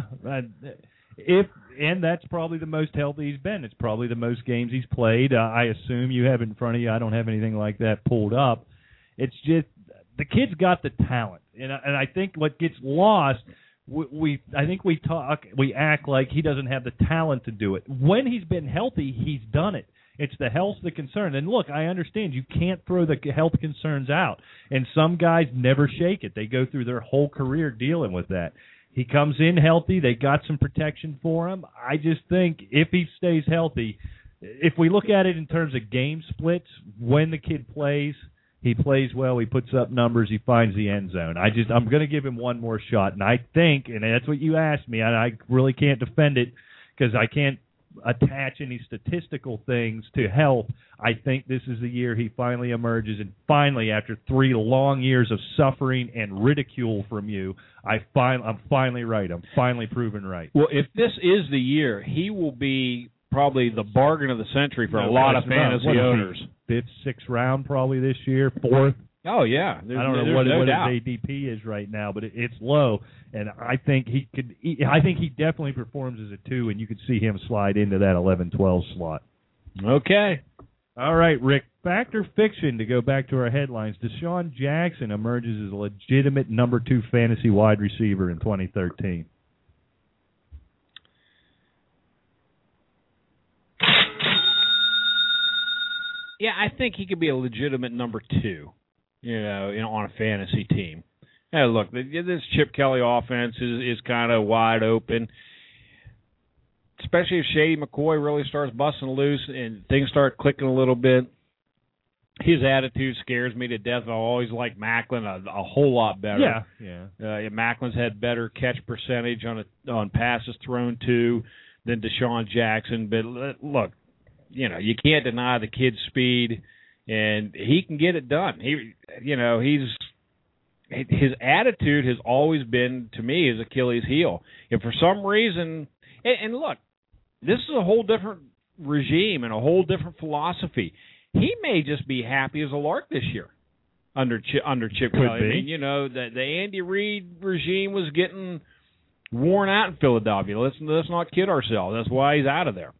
And that's probably the most healthy he's been. It's probably the most games he's played. I assume you have it in front of you. I don't have anything like that pulled up. It's just the kid's got the talent. And I think what gets lost, we act like he doesn't have the talent to do it. When he's been healthy, he's done it. It's the health the concern. And look, I understand you can't throw the health concerns out. And some guys never shake it. They go through their whole career dealing with that. He comes in healthy. They got some protection for him. I just think if he stays healthy, if we look at it in terms of game splits, when the kid plays, he plays well. He puts up numbers. He finds the end zone. I'm going to give him one more shot. And I think, and that's what you asked me, and I really can't defend it because I can't attach any statistical things to health. I think this is the year he finally emerges, and finally, after 3 long years of suffering and ridicule from you, I'm finally right. I'm finally proven right. Well, if this is the year, he will be probably the bargain of the century for a lot of fantasy owners. 5th, 6th round probably this year, 4th. Oh yeah, I don't know what his ADP is right now, but it's low, and I think he could. I think he definitely performs as a 2, and you could see him slide into that 11-12 slot. Okay. All right, Rick. Fact or fiction? To go back to our headlines, Deshaun Jackson emerges as a legitimate number 2 fantasy wide receiver in 2013. Yeah, I think he could be a legitimate number 2. On a fantasy team. Hey, look, this Chip Kelly offense is kind of wide open, especially if Shady McCoy really starts busting loose and things start clicking a little bit. His attitude scares me to death. I always like Macklin a whole lot better. Yeah. Macklin's had better catch percentage on passes thrown to than Deshaun Jackson. But look, you can't deny the kid's speed. And he can get it done. He's his attitude has always been, to me, his Achilles heel. If for some reason, and look, this is a whole different regime and a whole different philosophy. He may just be happy as a lark this year under Chip Kelly. I mean, you know, the Andy Reid regime was getting worn out in Philadelphia. Let's not kid ourselves. That's why he's out of there.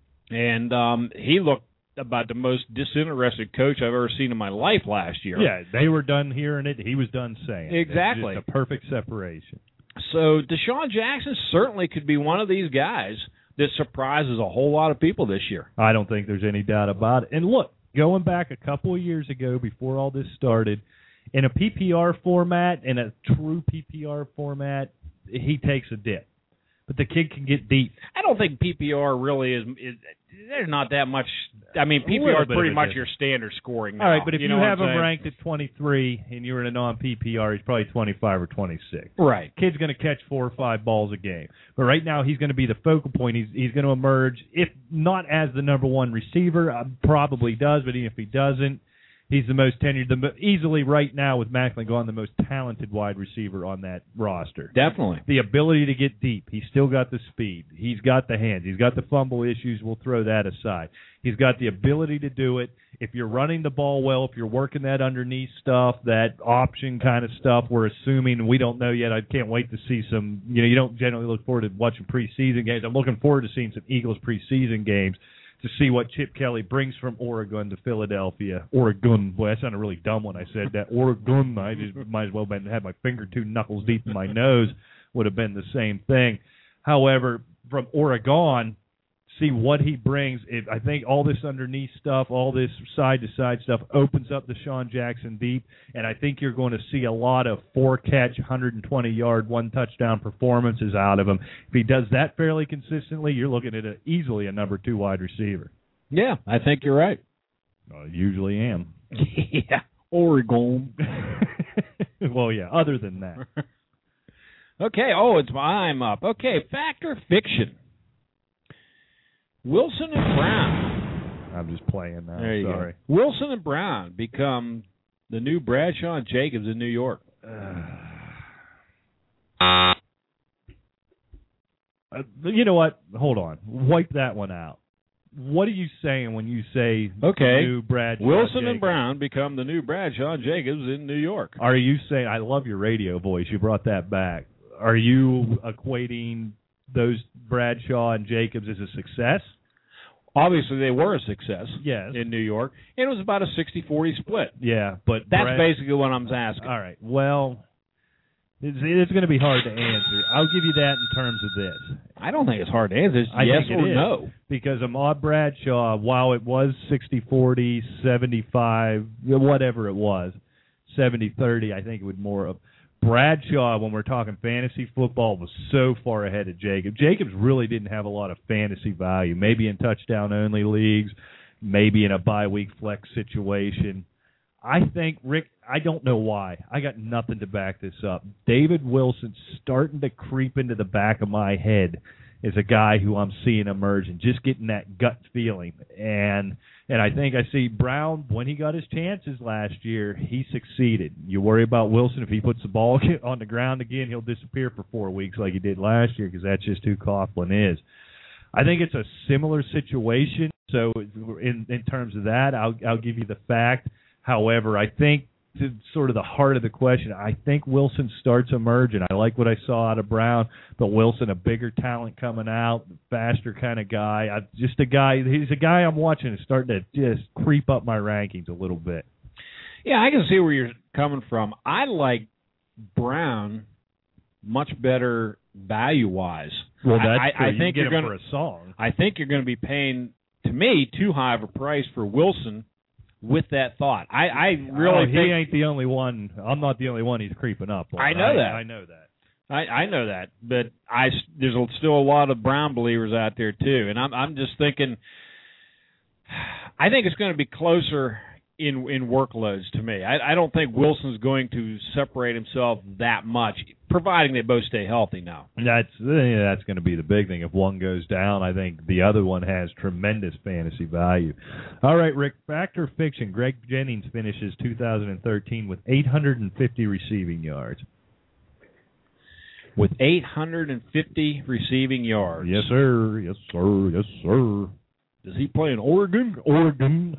And he looked about the most disinterested coach I've ever seen in my life last year. Yeah, they were done hearing it. He was done saying it. Exactly. It's just a perfect separation. So Deshaun Jackson certainly could be one of these guys that surprises a whole lot of people this year. I don't think there's any doubt about it. And look, going back a couple of years ago before all this started, in a PPR format, in a true PPR format, he takes a dip. But the kid can get deep. I don't think PPR really is there's not that much. I mean, PPR is pretty much your standard scoring now. All right, but if you have him saying? ranked at 23 and you're in a non-PPR, he's probably 25 or 26. Right. Kid's going to catch 4 or 5 balls a game. But right now he's going to be the focal point. He's going to emerge, if not as the number one receiver, probably does, but even if he doesn't, he's the most tenured, easily right now with Macklin gone, the most talented wide receiver on that roster. Definitely. The ability to get deep. He's still got the speed. He's got the hands. He's got the fumble issues. We'll throw that aside. He's got the ability to do it. If you're running the ball well, if you're working that underneath stuff, that option kind of stuff, we're assuming, we don't know yet. I can't wait to see some, you don't generally look forward to watching preseason games. I'm looking forward to seeing some Eagles preseason games to see what Chip Kelly brings from Oregon to Philadelphia. Oregon. Boy, that sounded really dumb when I said that. Oregon. I just might as well have had my finger 2 knuckles deep in my nose. Would have been the same thing. However, from Oregon, see what he brings. I think all this underneath stuff, all this side-to-side stuff opens up Deshaun Jackson deep, and I think you're going to see a lot of 4-catch, 120-yard, 1-touchdown performances out of him. If he does that fairly consistently, you're looking at easily a number 2 wide receiver. Yeah, I think you're right. I usually am. Yeah, Oregon. Well, yeah, other than that. Okay, I'm up. Okay, fact or fiction? Wilson and Brown. I'm just playing now. There you Sorry. go. Wilson and Brown become the new Bradshaw and Jacobs in New York. You know what? Hold on. Wipe that one out. What are you saying when you say new Bradshaw Wilson Jacobs? and Brown become the new Bradshaw and Jacobs in New York? Are you saying, I love your radio voice, you brought that back. Are you equating those Bradshaw and Jacobs as a success? Obviously, they were a success in New York. And it was about a 60-40 split. Yeah, but that's basically what I'm asking. All right. Well, it's going to be hard to answer. I'll give you that in terms of this. I don't think it's hard to answer. It's yes or no. Because Ahmad Bradshaw, while it was 60-40, 75, whatever it was, 70-30, I think it would more of Bradshaw, when we're talking fantasy football, was so far ahead of Jacobs. Jacobs really didn't have a lot of fantasy value, maybe in touchdown-only leagues, maybe in a bye-week flex situation. I think, Rick, I don't know why. I got nothing to back this up. David Wilson's starting to creep into the back of my head as a guy who I'm seeing emerge and just getting that gut feeling. And I think I see Brown, when he got his chances last year, he succeeded. You worry about Wilson, if he puts the ball on the ground again, he'll disappear for 4 weeks like he did last year because that's just who Coughlin is. I think it's a similar situation. So in terms of that, I'll give you the fact. However, I think to sort of the heart of the question, I think Wilson starts emerging. I like what I saw out of Brown, but Wilson, a bigger talent coming out, faster kind of guy. He's a guy I'm watching is starting to just creep up my rankings a little bit. Yeah, I can see where you're coming from. I like Brown much better value-wise. Well, that's true. I think you're going for a song. I think you're going to be paying, to me, too high of a price for Wilson. With that thought, I really think he ain't the only one. I'm not the only one he's creeping up on. I know that. I know that. I know that. But there's still a lot of Brown believers out there too, and I'm just thinking. I think it's going to be closer in workloads to me. I don't think Wilson's going to separate himself that much. providing they both stay healthy now. That's going to be the big thing. If one goes down, I think the other one has tremendous fantasy value. All right, Rick, fact or fiction, Greg Jennings finishes 2013 with 850 receiving yards. With 850 receiving yards. Yes, sir. Yes, sir. Yes, sir. Does he play in Oregon? Oregon.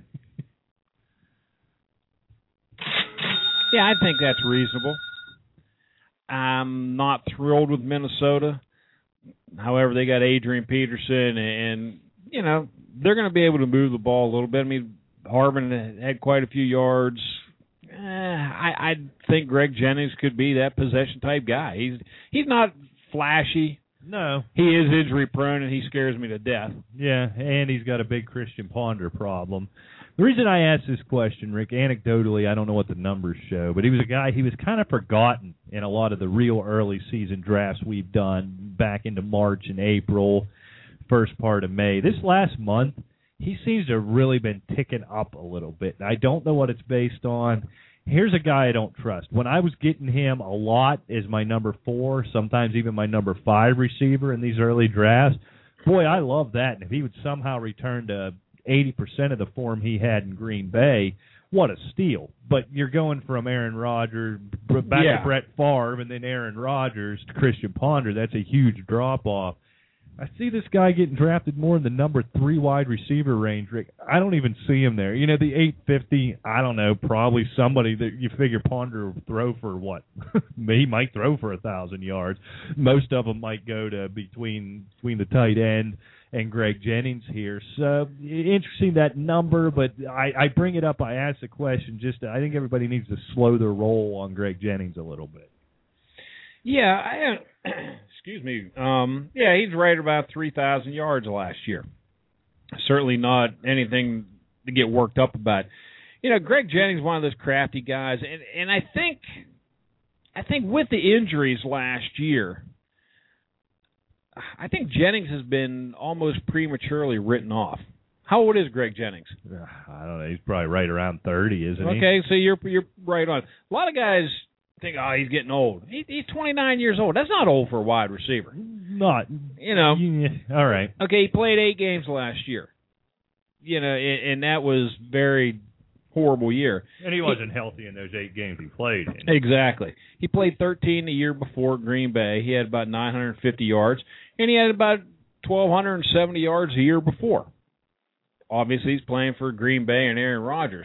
Yeah, I think that's reasonable. I'm not thrilled with Minnesota. However, they got Adrian Peterson, and you know they're going to be able to move the ball a little bit. I mean, Harbin had quite a few yards. I think Greg Jennings could be that possession-type guy. He's not flashy. No. He is injury-prone, and he scares me to death. Yeah, and he's got a big Christian Ponder problem. The reason I asked this question, Rick, anecdotally, I don't know what the numbers show, but he was a guy, he was kind of forgotten in a lot of the real early season drafts we've done back into March and April, first part of May. This last month, he seems to have really been ticking up a little bit. I don't know what it's based on. Here's a guy I don't trust. When I was getting him a lot as my number 4, sometimes even my number 5 receiver in these early drafts, boy, I love that. And if he would somehow return to 80% of the form he had in Green Bay, what a steal. But you're going from Aaron Rodgers back to Brett Favre and then Aaron Rodgers to Christian Ponder. That's a huge drop-off. I see this guy getting drafted more in the number 3 wide receiver range, Rick. I don't even see him there. You know, the 850, I don't know, probably somebody that you figure Ponder will throw for what? He might throw for 1,000 yards. Most of them might go to between the tight end and Greg Jennings here. So, interesting that number, but I bring it up. I ask the question I think everybody needs to slow their roll on Greg Jennings a little bit. Yeah, excuse me. Yeah, he's right about 3,000 yards last year. Certainly not anything to get worked up about. You know, Greg Jennings is one of those crafty guys, and I think with the injuries last year, I think Jennings has been almost prematurely written off. How old is Greg Jennings? I don't know. He's probably right around 30, isn't he? Okay, so you're right on. A lot of guys think, oh, he's getting old. He's 29 years old. That's not old for a wide receiver. Not. You know. Yeah, all right. Okay, he played 8 games last year. You know, and that was very horrible year. And he wasn't healthy in those 8 games he played in. Exactly. He played 13 the year before at Green Bay. He had about 950 yards, and he had about 1,270 yards a year before. Obviously, he's playing for Green Bay and Aaron Rodgers.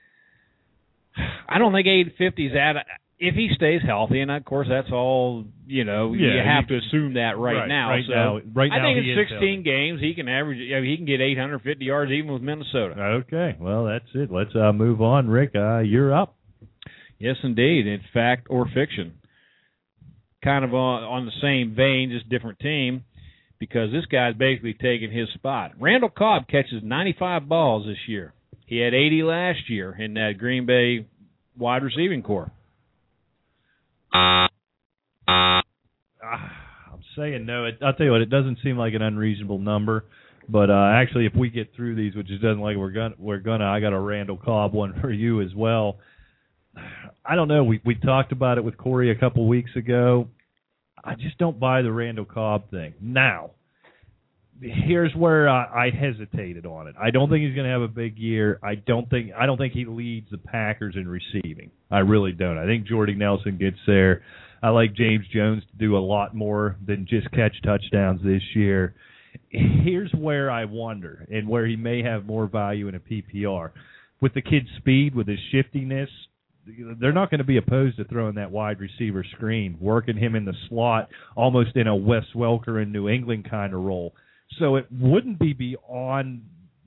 I don't think 850 is that. If he stays healthy, and of course that's all, you know, you have to assume that right now. Right so now, I think in 16 games he can average. He can get 850 yards even with Minnesota. Okay, well that's it. Let's move on, Rick. You're up. Yes, indeed. In fact or fiction, kind of on the same vein, just different team, because this guy's basically taking his spot. Randall Cobb catches 95 balls this year. He had 80 last year in that Green Bay wide receiving corps. I'm saying no. I'll tell you what, it doesn't seem like an unreasonable number, but actually, if we get through these, which it doesn't like we're gonna, I got a Randall Cobb one for you as well. I don't know. We talked about it with Corey a couple weeks ago. I just don't buy the Randall Cobb thing. Now, here's where I hesitated on it. I don't think he's going to have a big year. I don't think he leads the Packers in receiving. I really don't. I think Jordy Nelson gets there. I like James Jones to do a lot more than just catch touchdowns this year. Here's where I wonder, and where he may have more value in a PPR. With the kid's speed, with his shiftiness, they're not going to be opposed to throwing that wide receiver screen, working him in the slot, almost in a Wes Welker in New England kind of role. So it wouldn't be beyond.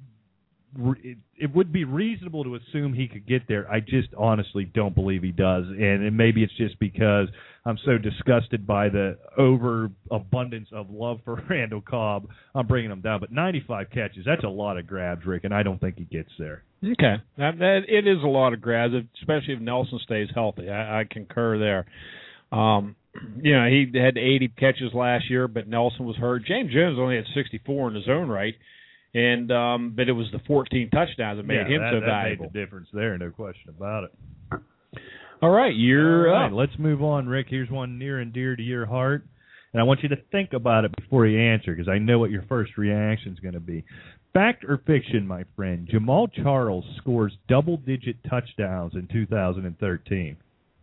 It would be reasonable to assume he could get there. I just honestly don't believe he does, and maybe it's just because I'm so disgusted by the overabundance of love for Randall Cobb. I'm bringing him down, but 95 catches—that's a lot of grabs, Rick, and I don't think he gets there. Okay, it is a lot of grabs, especially if Nelson stays healthy. I concur there. You know, he had 80 catches last year, but Nelson was hurt. James Jones only had 64 in his own right, and but it was the 14 touchdowns that made him so valuable. That made the difference there, no question about it. All right, you're up. Let's move on, Rick. Here's one near and dear to your heart, and I want you to think about it before you answer, because I know what your first reaction is going to be. Fact or fiction, my friend? Jamal Charles scores double-digit touchdowns in 2013.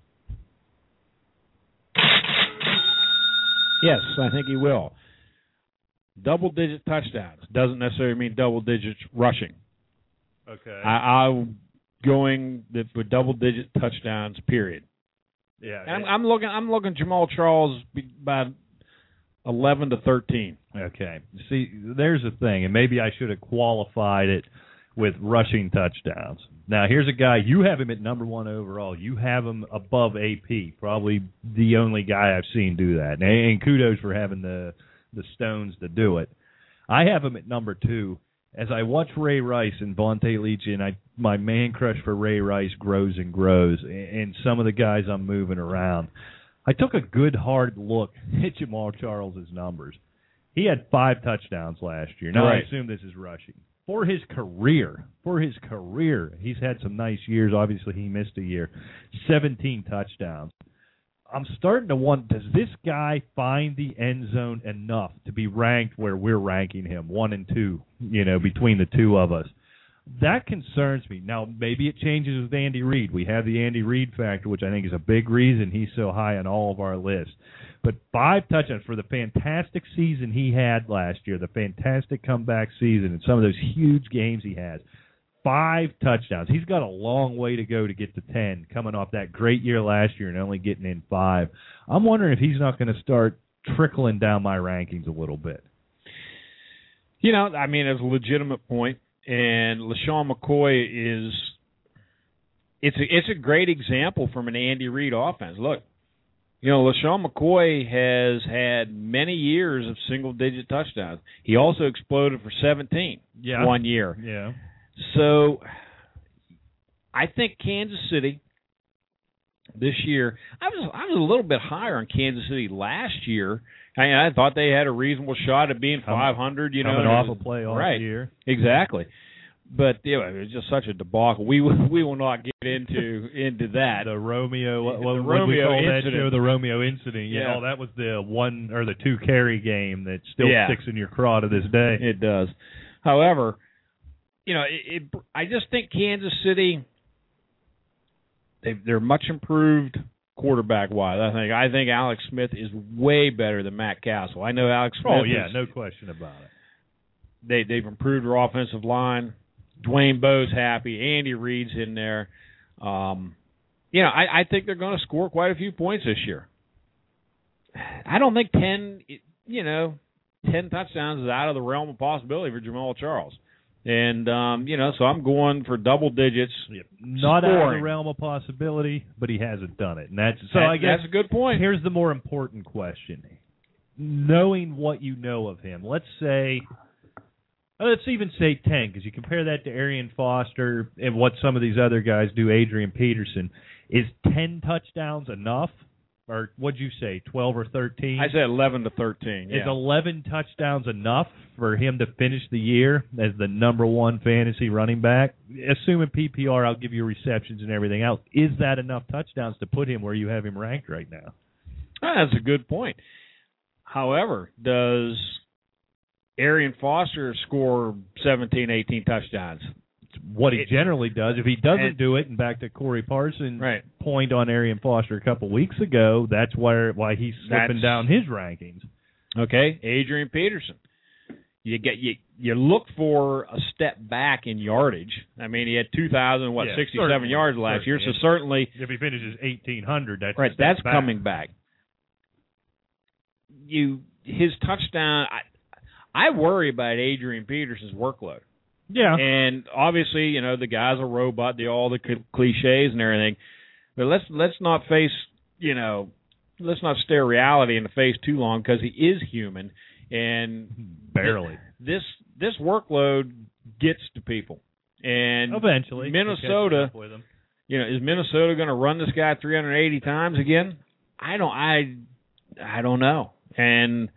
Yes, I think he will. Double-digit touchdowns doesn't necessarily mean double-digit rushing. Okay. I'm going for double-digit touchdowns. Period. Yeah. And I'm looking Jamal Charles by 11 to 13. Okay. See, there's a thing, and maybe I should have qualified it with rushing touchdowns. Now, here's a guy, you have him at number 1 overall. You have him above AP, probably the only guy I've seen do that. And kudos for having the stones to do it. I have him at number 2. As I watch Ray Rice and Vontae Leach, and my man crush for Ray Rice grows and grows, and some of the guys I'm moving around, I took a good hard look at Jamal Charles' numbers. He had 5 touchdowns last year. Now, right. I assume this is rushing. For his career, he's had some nice years. Obviously, he missed a year. 17 touchdowns. I'm starting to wonder, does this guy find the end zone enough to be ranked where we're ranking him, 1 and 2, between the two of us? That concerns me. Now, maybe it changes with Andy Reid. We have the Andy Reid factor, which I think is a big reason he's so high on all of our lists. But 5 touchdowns for the fantastic season he had last year, the fantastic comeback season, and some of those huge games he has. 5 touchdowns. He's got a long way to go to get to 10, coming off that great year last year and only getting in 5. I'm wondering if he's not going to start trickling down my rankings a little bit. It's a legitimate point. And LaShawn McCoy it's a great example from an Andy Reid offense. Look, LaShawn McCoy has had many years of single-digit touchdowns. He also exploded for 17 one year. Yeah. So I think Kansas City this year, I was a little bit higher on Kansas City last year. I thought they had a reasonable shot at being 500. Coming off a playoff year. Exactly. But it was just such a debacle. We will not get into that. The Romeo, what we Romeo call incident. that show, the Romeo incident. Yeah. That was the 1 or the 2 carry game that still sticks in your craw to this day. It does. However, I just think Kansas City, they're much improved quarterback-wise. I think Alex Smith is way better than Matt Castle. I know Alex Smith. Oh, yeah, no question about it. They've improved their offensive line. Dwayne Bowe's happy. Andy Reid's in there. I think they're going to score quite a few points this year. I don't think 10 touchdowns is out of the realm of possibility for Jamal Charles. And, so I'm going for double digits. Not out of the realm of possibility, but he hasn't done it. And I guess that's a good point. Here's the more important question. Knowing what you know of him, let's even say 10, because you compare that to Arian Foster and what some of these other guys do, Adrian Peterson. Is 10 touchdowns enough? Or what'd you say, 12 or 13? I said 11 to 13, yeah. Is 11 touchdowns enough for him to finish the year as the number 1 fantasy running back? Assuming PPR, I'll give you receptions and everything else. Is that enough touchdowns to put him where you have him ranked right now? That's a good point. However, does Arian Foster score 17, 18 touchdowns? What he generally does. If he doesn't do it, and back to Corey Parsons' point on Arian Foster a couple weeks ago, that's why he's slipping down his rankings. Okay, Adrian Peterson. You look for a step back in yardage. I mean, he had 2,067 yards last year, so certainly if he finishes 1,800, that's right. That's back. Coming back. His touchdown. I worry about Adrian Peterson's workload. Yeah. And obviously, the guy's a robot, all the cliches and everything. But let's not let's not stare reality in the face too long, because he is human, and barely. This workload gets to people. And eventually Minnesota, is Minnesota going to run this guy 380 times again? I don't know. And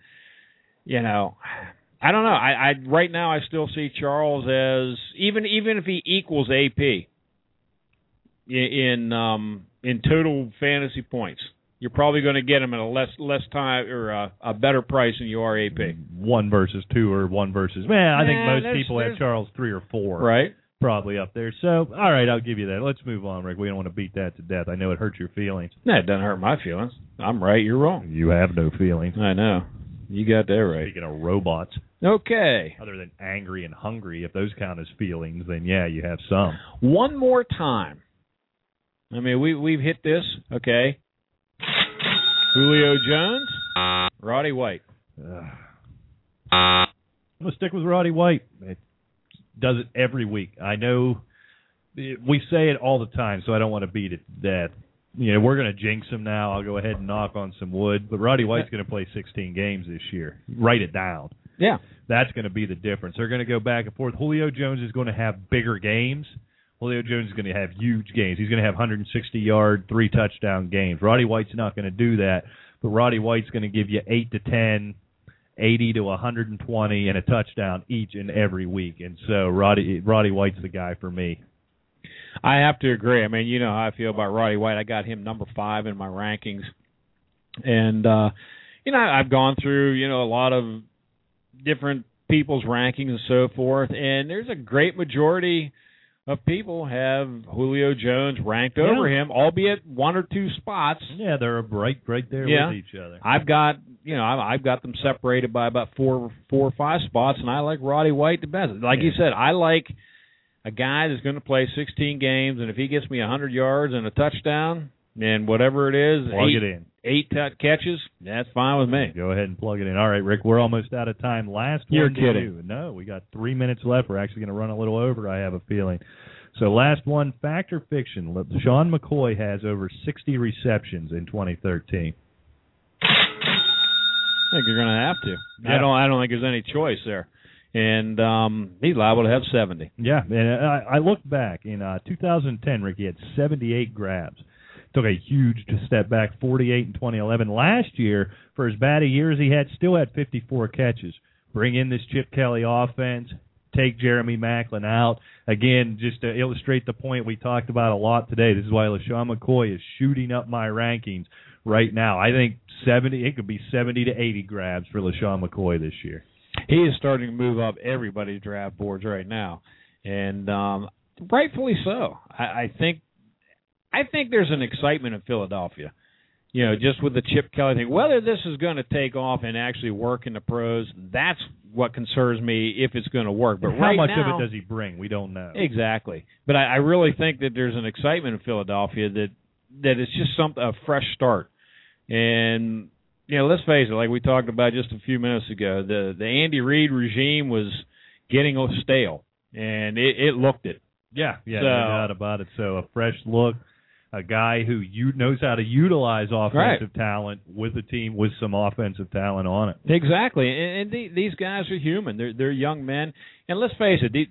I don't know. I right now I still see Charles as even if he equals AP in in total fantasy points. You're probably going to get him at a less time or a better price than you are AP. 1 versus 2 or 1 versus. Man, I think most people have Charles 3 or 4. Right. Probably up there. So, all right, I'll give you that. Let's move on, Rick. We don't want to beat that to death. I know it hurts your feelings. No, it doesn't hurt my feelings. I'm right. You're wrong. You have no feelings. I know. You got that right. Speaking of robots. Okay. Other than angry and hungry, if those count as feelings, then yeah, you have some. One more time. I mean, we've hit this. Okay. Julio Jones, Roddy White. I'm going to stick with Roddy White. It does it every week. I know we say it all the time, so I don't want to beat it to death. You know, we're going to jinx him now. I'll go ahead and knock on some wood. But Roddy White's going to play 16 games this year. Write it down. Yeah. That's going to be the difference. They're going to go back and forth. Julio Jones is going to have bigger games. Julio Jones is going to have huge games. He's going to have 160-yard, 3-touchdown games. Roddy White's not going to do that, but Roddy White's going to give you 8 to 10, 80 to 120, and a touchdown each and every week. And so Roddy White's the guy for me. I have to agree. I mean, you know how I feel about Roddy White. I got him number 5 in my rankings. And, you know, I've gone through, you know, a lot of different people's rankings and so forth, and there's a great majority of people have Julio Jones ranked over him, albeit 1 or 2 spots. Yeah, they're right there with each other. I've got them separated by about 4 or 5 spots, and I like Roddy White the best. Like you said, I like a guy that's going to play 16 games, and if he gets me 100 yards and a touchdown, and whatever it is, plug it in. 8 catches, that's fine with me. Go ahead and plug it in. All right, Rick, we're almost out of time. Last You're one. kidding. No, we got 3 minutes left. We're actually going to run a little over, I have a feeling. So last one, fact or fiction. Sean McCoy has over 60 receptions in 2013. I think you're going to have to. Yeah. I don't think there's any choice there. And he's liable to have 70. Yeah, and I looked back. In 2010, Rick, he had 78 grabs. Took a huge step back, 48 in 2011. Last year, for as bad a year as he had, still had 54 catches. Bring in this Chip Kelly offense, take Jeremy Maclin out. Again, just to illustrate the point we talked about a lot today, this is why LeSean McCoy is shooting up my rankings right now. I think it could be 70 to 80 grabs for LeSean McCoy this year. He is starting to move up everybody's draft boards right now, and rightfully so. I think there's an excitement in Philadelphia, you know, just with the Chip Kelly thing. Whether this is going to take off and actually work in the pros, that's what concerns me if it's going to work. But how much of it does he bring? We don't know. Exactly. But I really think that there's an excitement in Philadelphia that it's just a fresh start. And, you know, let's face it, like we talked about just a few minutes ago, the Andy Reid regime was getting stale, and it looked it. Yeah, no doubt about it. So a fresh look, a guy who knows how to utilize offensive talent with a team with some offensive talent on it. Exactly, and these guys are human. They're young men, and let's face it,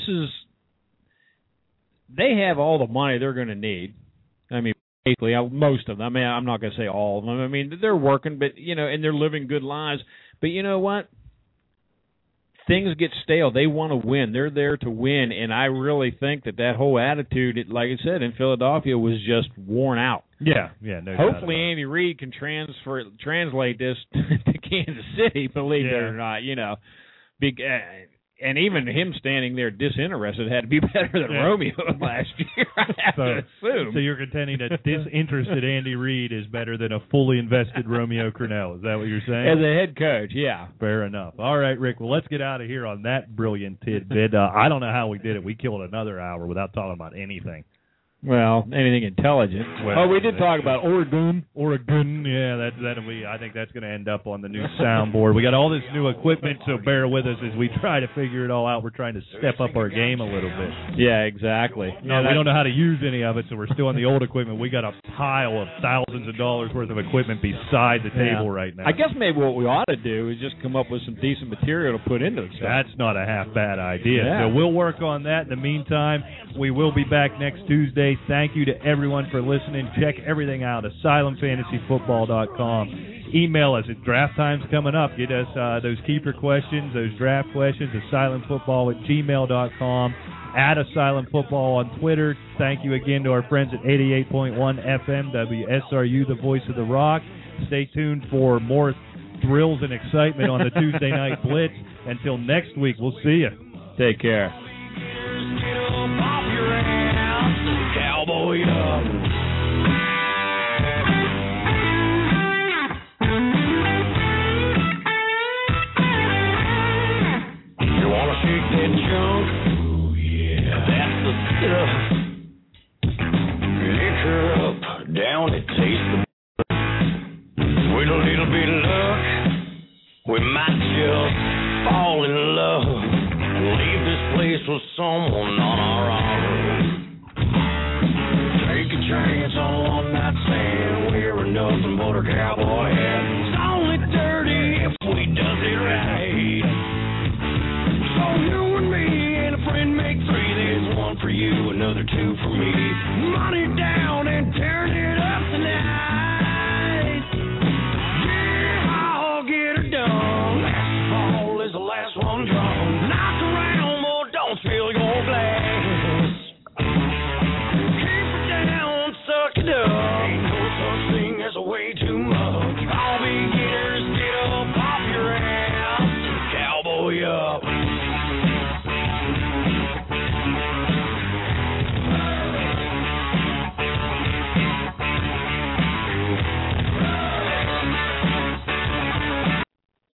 they have all the money they're going to need. I mean, basically, most of them. I mean, I'm not going to say all of them. I mean, they're working, but you know, and they're living good lives. But you know what? Things get stale. They want to win. They're there to win, and I really think that whole attitude, like I said, in Philadelphia was just worn out. Yeah, no doubt. Hopefully Andy Reid can translate this to Kansas City, believe it or not, you know. And even him standing there disinterested had to be better than Romeo last year, I have to assume. So you're contending that disinterested Andy Reid is better than a fully invested Romeo Crennel. Is that what you're saying? As a head coach, yeah. Fair enough. All right, Rick, well, let's get out of here on that brilliant tidbit. I don't know how we did it. We killed another hour without talking about anything. Well, anything intelligent. Well, we did talk about Oregon. Yeah, that'll be. I think that's going to end up on the new soundboard. We got all this new equipment, so bear with us as we try to figure it all out. We're trying to step up our game a little bit. Yeah, exactly. No, we don't know how to use any of it, so we're still on the old equipment. We got a pile of thousands of dollars worth of equipment beside the table right now. I guess maybe what we ought to do is just come up with some decent material to put into the stuff. That's not a half bad idea. Yeah. So we'll work on that. In the meantime, we will be back next Tuesday. Thank you to everyone for listening. Check everything out, asylumfantasyfootball.com. Email us at draft time's coming up. Get us those keeper questions, those draft questions, asylumfootball@gmail.com. at Asylum Football on Twitter. Thank you again to our friends at 88.1 FM WSRU, the voice of the Rock. Stay tuned for more thrills and excitement on the Tuesday Night Blitz. Until next week, we'll see you. Take care. Cowboy up. You wanna shake that junk? Oh yeah, that's the stuff. Liquor up, down it tastes the. With a little bit of luck, we might just fall in love and leave this place with someone on our own. Take a chance on a one-night stand, wearing nothing but a cowboy hat. It's only dirty if we does it right. So you and me and a friend make three. There's one for you, another two for me. Money down.